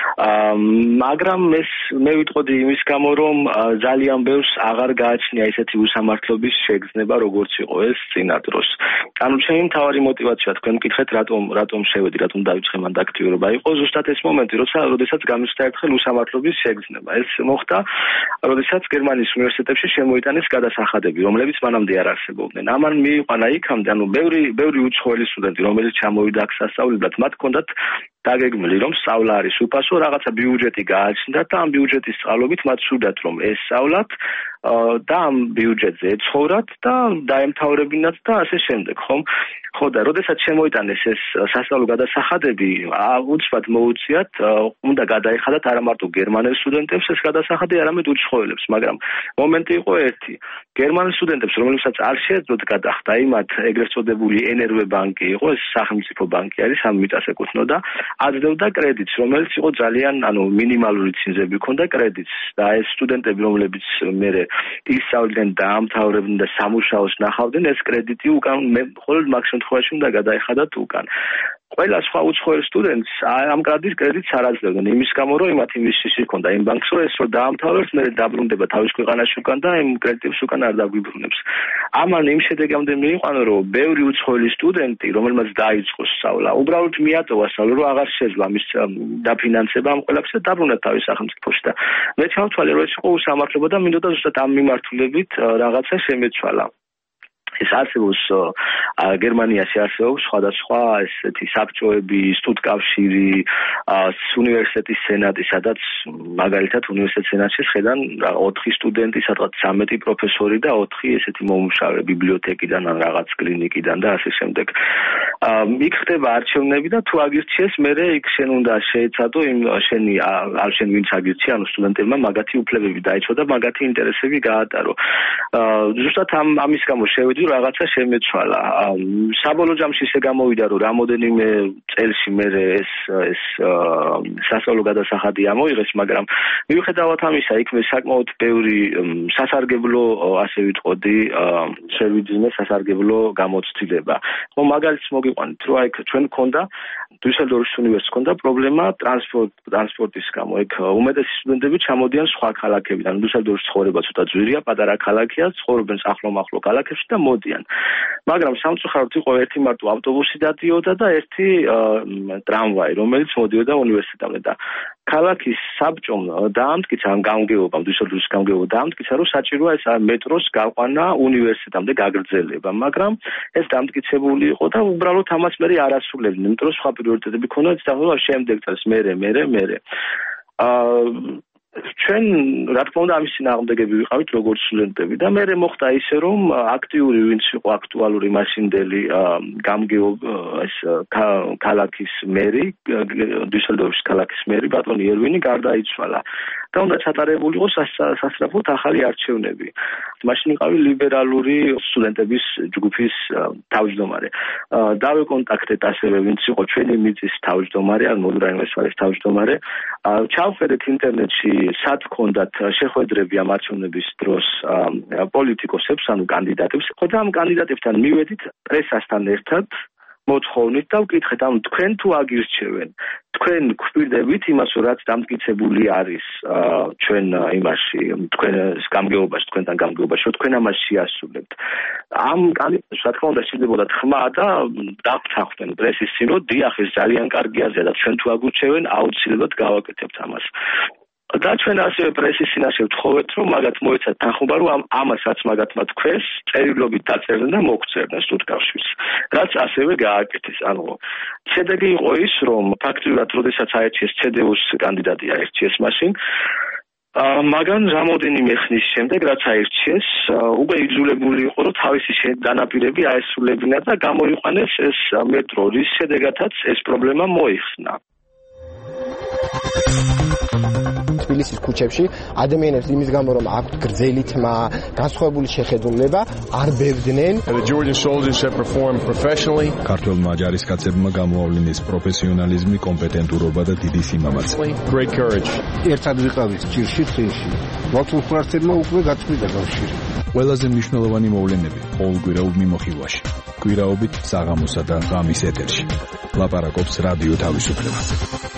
მაგრამ ეს მე ვიტყოდი იმის გამო, რომ ძალიან ბევრს აღარ გააჩნია ესეთი უსამართლობის შეგრძნება, როგორც იყო ეს წინა დროს. ანუ ჩემი მთავარი мотиваცია, თქვენ მკითხეთ, რატომ რატომ შევედი, რატომ დავიწყე მანდ აქტიურობა, იყო ზუსტად ეს მომენტი, როცა როდესაც გამოსცა ერთხელ უსამართლობის შეგრძნება. ეს მოხდა, როდესაც გერმანიის უნივერსიტეტებში შემოიტანეს გადასახადები, რომლებიც მანამდე არ არსებობდნენ. ამან მიიყვანა იქამდე, ანუ ბევრი ბევრი უცხოელი სტუდენტი, რომელიც ჩამოვიდა აქ სასწავლებლად, მათ ჰქონდათ დაგეგმილი, რომ სწავლა არის უფასო, რაღაცა ბიუჯეტი გააჩნდათ და ამ ბიუჯეტის წყალობით მათ სურდათ, რომ ესწავლათ და ამ ბიუჯეტზე ეცხოვრათ და დაემთავრებინათ და ასე შემდეგ, ხომ? ხო და როდესაც შემოიტანეს ეს სასწავლო გადასახადები, უცბად მოუწიათ, უნდა გადაეხადათ არა მარტო გერმანელ სტუდენტებს ეს გადასახადი, არამედ უცხოელებს, მაგრამ მომენტი იყო ერთი. გერმანელ სტუდენტებს, რომლებსაც არ შეეძლოთ გადახდა, იმათ ეგრეთ წოდებული ენ er ვე ბანკი იყო, ეს სახელმწიფო ბანკი არის, ამ მიწას ეკუთვნოდა, აძლევდა კრედიტს, რომელიც იყო ძალიან, ანუ მინიმალური ცინზები ჰქონდა კრედიტს და ეს სტუდენტები, რომლებიც მერე ისწავლიდნენ და ამთავრებდნენ და სამუშაოს ნახავდნენ, ეს კრედიტი უკან მხოლოდ მაგ შემთხვევაში უნდა გადაეხადათ უკან. ყველა სხვა უცხოელ სტუდენტს ამ კრედიტს კრედიტს არ აძლევდნენ, იმის გამო, რომ იმათ ინვესტიცია ჰქონდა იმ ბანკს, რომ ეს რო დაამთავრებს, მერე დაბრუნდება თავის ქვეყანაში უკან და იმ კრედიტებს უკან არ დაგვიბრუნებს. ამან იმ შედეგამდე მიიყვანა, რომ ბევრი უცხოელი სტუდენტი, რომელმაც დაიწყო სწავლა, უბრალოდ მიატოვა სწავლა, რომ აღარ შეძლო ამის დაფინანსება ამ ყველაფერს და დაბრუნდა თავის სახელმწიფოში და მე ჩავთვალე, რომ ეს იყო უსამართლობა და მინდოდა ზუსტად ამ მიმართულებით რაღაცა შემეცვალა. ეს არსებობს გერმანიაში არსებობს სხვადასხვა ესეთი საბჭოები, სტუდკავშირი, უნივერსიტეტის სენატი, სადაც მაგალითად უნივერსიტეტის სენატში ხედან ოთხი სტუდენტი, სადღაც ცამეტი პროფესორი და ოთხი ესეთი მომუშავე ბიბლიოთეკიდან ან რაღაც კლინიკიდან და ასე შემდეგ. იქ ხდება არჩევნები და თუ აგირჩიეს, მერე იქ შენ უნდა შეეცადო იმ შენი არ შენ ვინც აგირჩია, ანუ სტუდენტებმა მაგათი უფლებები დაეჩო და მაგათი ინტერესები გაატარო. ზუსტად ამ ამის გამო შევედი რაღაცა შემეცვალა. საბოლოო ჯამში ისე გამოვიდა, რომ რამოდენიმე წელში მე ეს ეს სასწავლო გადასახადი ამოიღეს, მაგრამ მიუხედავად ამისა, იქ მე საკმაოდ ბევრი სასარგებლო, ასე ვიტყოდი, შევიძინე სასარგებლო გამოცდილება. ხო, მაგალითს მოგიყვანით, რომ აი ჩვენ გქონდა დუსელდორფის უნივერსიტეტს ჰქონდა პრობლემა ტრანსპორტ ტრანსპორტის გამო. იქ უმეტესი სტუდენტები ჩამოდიან სხვა ქალაქებიდან. დუსელდორფის ცხოვრება ცოტა ძვირია, პატარა ქალაქია, ცხოვრობენ ახლო-მახლო ქალაქებში და მოდიან. მაგრამ სამწუხაროდ იყო ერთი მარტო ავტობუსი დადიოდა და ერთი ტრამვაი, რომელიც მოდიოდა უნივერსიტეტამდე და ქალაქის საბჭომ დაამტკიცა ამ გამგეობამ, დუსელდორფის გამგეობამ დაამტკიცა, რომ საჭიროა ეს მეტროს გაყვანა უნივერსიტეტამდე გაგრძელება, მაგრამ ეს დამტკიცებული იყო და უბრალოდ ამას მე არ ასრულებდნენ, იმიტომ რომ სხვა პრიორიტეტები ქონდათ და შემდეგ წელს მერე, მერე, მერე. აა ჩვენ რა თქმა უნდა ამის წინააღმდეგები ვიყავით როგორც სტუდენტები და მე მოხდა ისე რომ აქტიური ვინც იყო აქტუალური მასინდელი გამგეობა ეს ქალაქის მერი დუსელდორფის ქალაქის მერი ბატონი ერვინი გარდაიცვალა და უნდა ჩატარებული იყოს სასწრაფოდ ახალი არჩევნები. მაშინ იყავი ლიბერალური სტუდენტების ჯგუფის თავმჯდომარე. დავეკონტაქტეთ ასევე ვინც იყო ჩვენი მიწის თავმჯდომარე, ან მოდრაინვესტვალის თავმჯდომარე. ჩავხედეთ ინტერნეტში სად ჰქონდათ შეხვედრები ამ არჩევნების დროს პოლიტიკოსებს, ანუ კანდიდატებს. ხო და ამ კანდიდატებთან მივედით პრესასთან ერთად მოთხოვნით და ვკითხეთ, ანუ თქვენ თუ აგირჩევენ, თქვენ გვპირდებით იმას, რომ რაც დამტკიცებული არის ჩვენ იმაში, თქვენ გამგეობაში, თქვენთან გამგეობაში, რომ თქვენ ამას შეასრულებთ. ამ კანდიდატს, რა თქმა უნდა, შეიძლება თქმა და დაფრთხდნენ პრესის წინ, რომ დიახ, ეს ძალიან კარგი აზრია და ჩვენ თუ აგურჩევენ, აუცილებლად გავაკეთებთ ამას. და ჩვენ ასევე პრესის წინაშე ვთხოვეთ, რომ მაგათ მოეცათ თანხმობა, რომ ამ ამას რაც მაგათმა თქვენს წერილობით დაწერდნენ და მოგწერდნენ სტუდკავშირს, რაც ასევე გააკეთეს. ანუ შედეგი იყო ის, რომ ფაქტიურად, როდესაც აერჩიეს ცე დე უს კანდიდატი აერჩიეს მაშინ, მაგან რამოდენიმე ხნის შემდეგ, რაც აერჩიეს, უკვე იძულებული იყო, რომ თავისი განაპირები აესრულებინა და გამოიყვანეს ეს მეტრო, რის შედეგადაც ეს პრობლემა მოიხსნა. თბილისის ქუჩებში ადამიანებს იმის გამო რომ აქვთ გრძელი თმა, განსხვავებული შეხედულება, არ ბევდნენ. ქართველმა ჯარისკაცებმა გამოავლინეს პროფესიონალიზმი, კომპეტენტურობა და დიდი სიმამაცე. ერთად ვიყავით ჭირში წინში. მართულ ხარცებმა უკვე გაწყვიტა კავშირი. ყველაზე მნიშვნელოვანი მოვლენები ყოველკვირეულ მიმოხილვაში. კვირაობით საღამოსა და ღამის ეთერში. ლაპარაკობს რადიო თავისუფლება.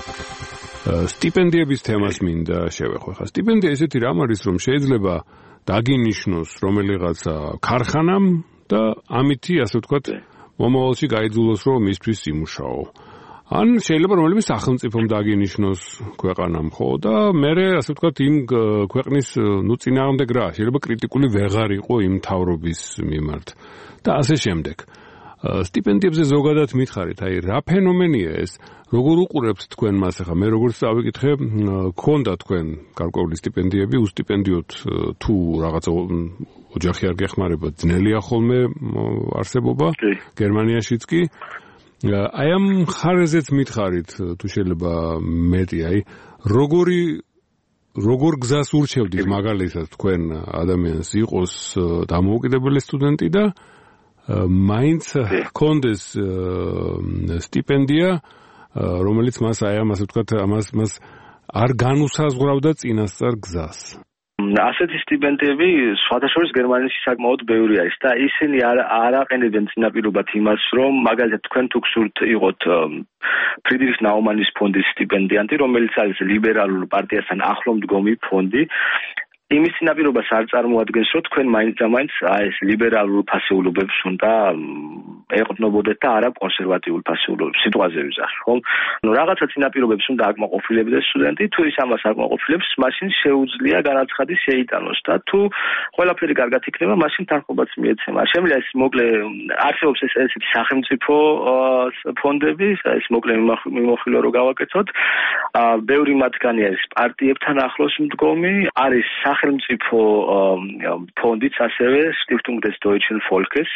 სტიპენდიების თემას მინდა შევეხო. ხა სტიპენდია ესეთი რამ არის, რომ შეიძლება დაგინიშნოს რომელიღაცა ქარხანამ და ამითი, ასე ვთქვათ, მომავალში გაიძულოს, რომ მისთვის იმუშაო. ან შეიძლება რომელიმე სახელმწიფომ დაგინიშნოს ქვეყანამ, ხო? და მე, ასე ვთქვათ, იმ ქვეყნის ნუ წინააღმდეგ რა, შეიძლება კრიტიკული ვეღარ იყო იმ მთავრობის მიმართ და ასე შემდეგ. სტიპენდიებზე ზოგადად მითხარით, აი რა ფენომენია ეს? როგორ უყურებთ თქვენ მას? ახლა მე როგორც წავიკითხე, გქონდა თქვენ გარკვეული სტიპენდიები, უსტიპენდიოთ თუ რაღაცა ოჯახი არ გეხმარება, ძნელია ხოლმე არსებობა, გერმანიაშიც კი. აი ამ ხარეზეც მითხარით, თუ შეიძლება მეტი, აი როგორი როგორ გზას ურჩევდით მაგალითად თქვენ ადამიანს იყოს დამოუკიდებელი სტუდენტი და მაინც ჰქონდეს სტიპენდია, რომელიც მას აი ამ ასე ვთქვათ, ამას მას არ განუსაზღვრავდა წინასწარ გზას. ასეთი სტიპენდიები სხვადასხვა გერმანიაში საკმაოდ ბევრი არის და ისინი არ არ აყენებენ წინაპირობად იმას, რომ მაგალითად თქვენ თუ გსურთ იყოთ ფრიდრიხ ნაუმანის ფონდის სტიპენდიანტი, რომელიც არის ლიბერალურ პარტიასთან ახლო მდგომი ფონდი. იმის წინაპირობას არ წარმოადგენს, რომ თქვენ მაინც და მაინც ეს ლიბერალურ ფასეულობებს უნდა ეყრდნობოდეთ და არა კონსერვატიულ ფასეულობებს. სიტყვაზე ვიზახ, ხო? ნუ რაღაცა წინაპირობებს უნდა აკმაყოფილებდეს სტუდენტი, თუ ის ამას აკმაყოფილებს, მაშინ შეუძლია განაცხადი შეიტანოს და თუ ყველაფერი კარგად იქნება, მაშინ თანხმობაც მიეცემა. შემიძლია ეს მოკლე არსებობს ეს ესეთი სახელმწიფო ფონდები, ეს მოკლე მიმოხილვა რო გავაკეთოთ. ბევრი მათგანი არის პარტიებთან ახლოს მდგომი, არის სახელმწიფო ფონდიც ასევე Stiftung des Deutschen Volkes,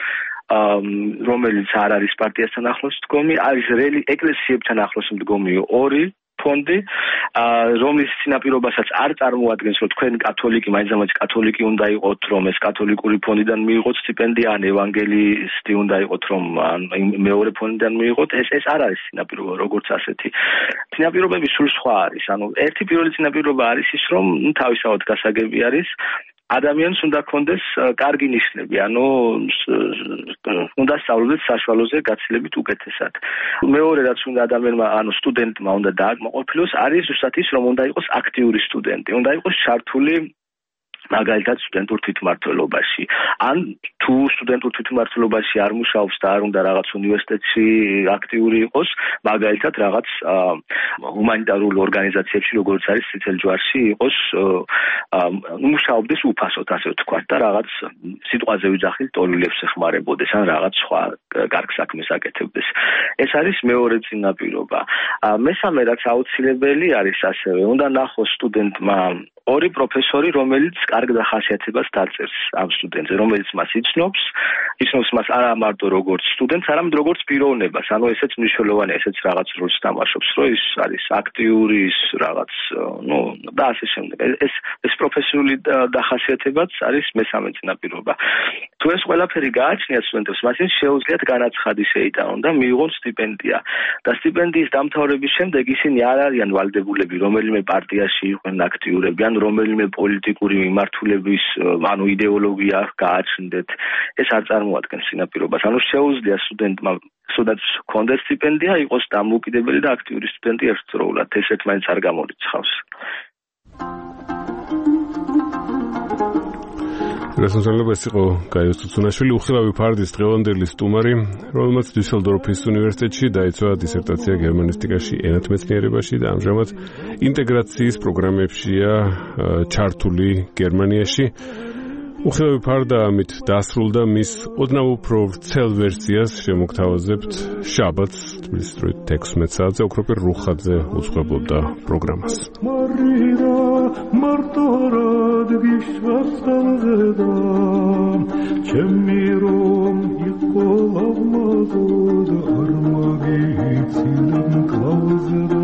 რომელიც არ არის პარტიასთან ახლოს მდგომი, არის ეკლესიებთან ახლოს მდგომი ორი ფონდი, რომლის წინაპირობასაც არ წარმოადგენს, რომ თქვენ კათოლიკი, მაინც და მაინც კათოლიკი უნდა იყოთ, რომ ეს კათოლიკური ფონდიდან მიიღოთ სტიპენდია, ან ევანგელისტი უნდა იყოთ, რომ მეორე ფონდიდან მიიღოთ. ეს ეს არ არის წინაპირობა, როგორც ასეთი. წინაპირობები სულ სხვა არის. ანუ ერთი პირველი წინაპირობა არის ის, რომ თავისთავად გასაგები არის ადამიანს უნდა ქონდეს კარგი ნიშნები, ანუ უნდა სწავლდეს საშუალოზე გაცილებით უკეთესად. მეორე რაც უნდა ადამიანმა, ანუ სტუდენტმა უნდა დააკმაყოფილოს, არის ზუსტად ის, რომ უნდა იყოს აქტიური სტუდენტი, უნდა იყოს ჩართული მაგალითად სტუდენტურ თვითმმართველობაში. ან თუ სტუდენტურ თვითმმართველობაში არ მუშაობს და არ უნდა რაღაც უნივერსიტეტში აქტიური იყოს, მაგალითად რაღაც ჰუმანიტარულ ორგანიზაციებში, როგორც არის წითელ ჯვარში, იყოს მუშაობდეს უფასოდ, ასე ვთქვათ, და რაღაც სიტყვაზე ვიძახილ ტოლილებს ეხმარებოდეს, ან რაღაც სხვა კარგ საქმეს აკეთებდეს. ეს არის მეორე წინაპირობა. მესამე რაც აუცილებელი არის ასევე, უნდა ნახოს სტუდენტმა ორი პროფესორი, რომელიც კარგ დახასიათებას დაწერს ამ სტუდენტზე, რომელიც მას იცნობს, იცნობს მას არა მარტო როგორც სტუდენტს, არამედ როგორც პიროვნებას. ანუ ესეც მნიშვნელოვანია, ესეც რაღაც როლს თამაშობს, რომ ის არის აქტიური, ის რაღაც, ნუ და ასე შემდეგ. ეს ეს პროფესიული დახასიათებაც არის მესამე წინაპირობა. თუ ეს ყველაფერი გააჩნიათ სტუდენტებს, მაშინ შეუძლიათ განაცხადი შეიტანონ და მიიღონ სტიპენდია. და სტიპენდიის დამთავრების შემდეგ ისინი არ არიან ვალდებულები რომელიმე პარტიაში იყვნენ აქტიურები, ან რომელიმე პოლიტიკური მიმართულების, ანუ იდეოლოგია გააჩნდეთ. ეს არ წარმოადგენს წინაპირობას. ანუ შეუძლია სტუდენტმა სადაც კონდეს სტიპენდია, იყოს დამოუკიდებელი და აქტიური სტუდენტი ერთდროულად. ეს ერთმანეთს არ გამორიცხავს. რასამსალებას იყო გაიო ცუცუნაშვილი, უხილავი ფარდის დღევანდელი სტუმარი, რომელმაც დუსელდორფის უნივერსიტეტში დაიცვა დისერტაცია გერმანისტიკაში, ენათმეცნიერებაში და ამჟამად ინტეგრაციის პროგრამებშია ჩართული გერმანიაში. უხილავი ფარდა ამით დასრულდა მის ოდნავ უფრო ვრცელ ვერსიას შემოგთავაზებთ შაბათს თბილისის დროით თექვსმეტ საათზე ოქროპირ რუხაძე უძღვებლობდა პროგრამას. მარიდა მარტორად გიშვასალზედა ჩემი რომ იყო ლამაზო და არ მაგიცილებ კლავზედა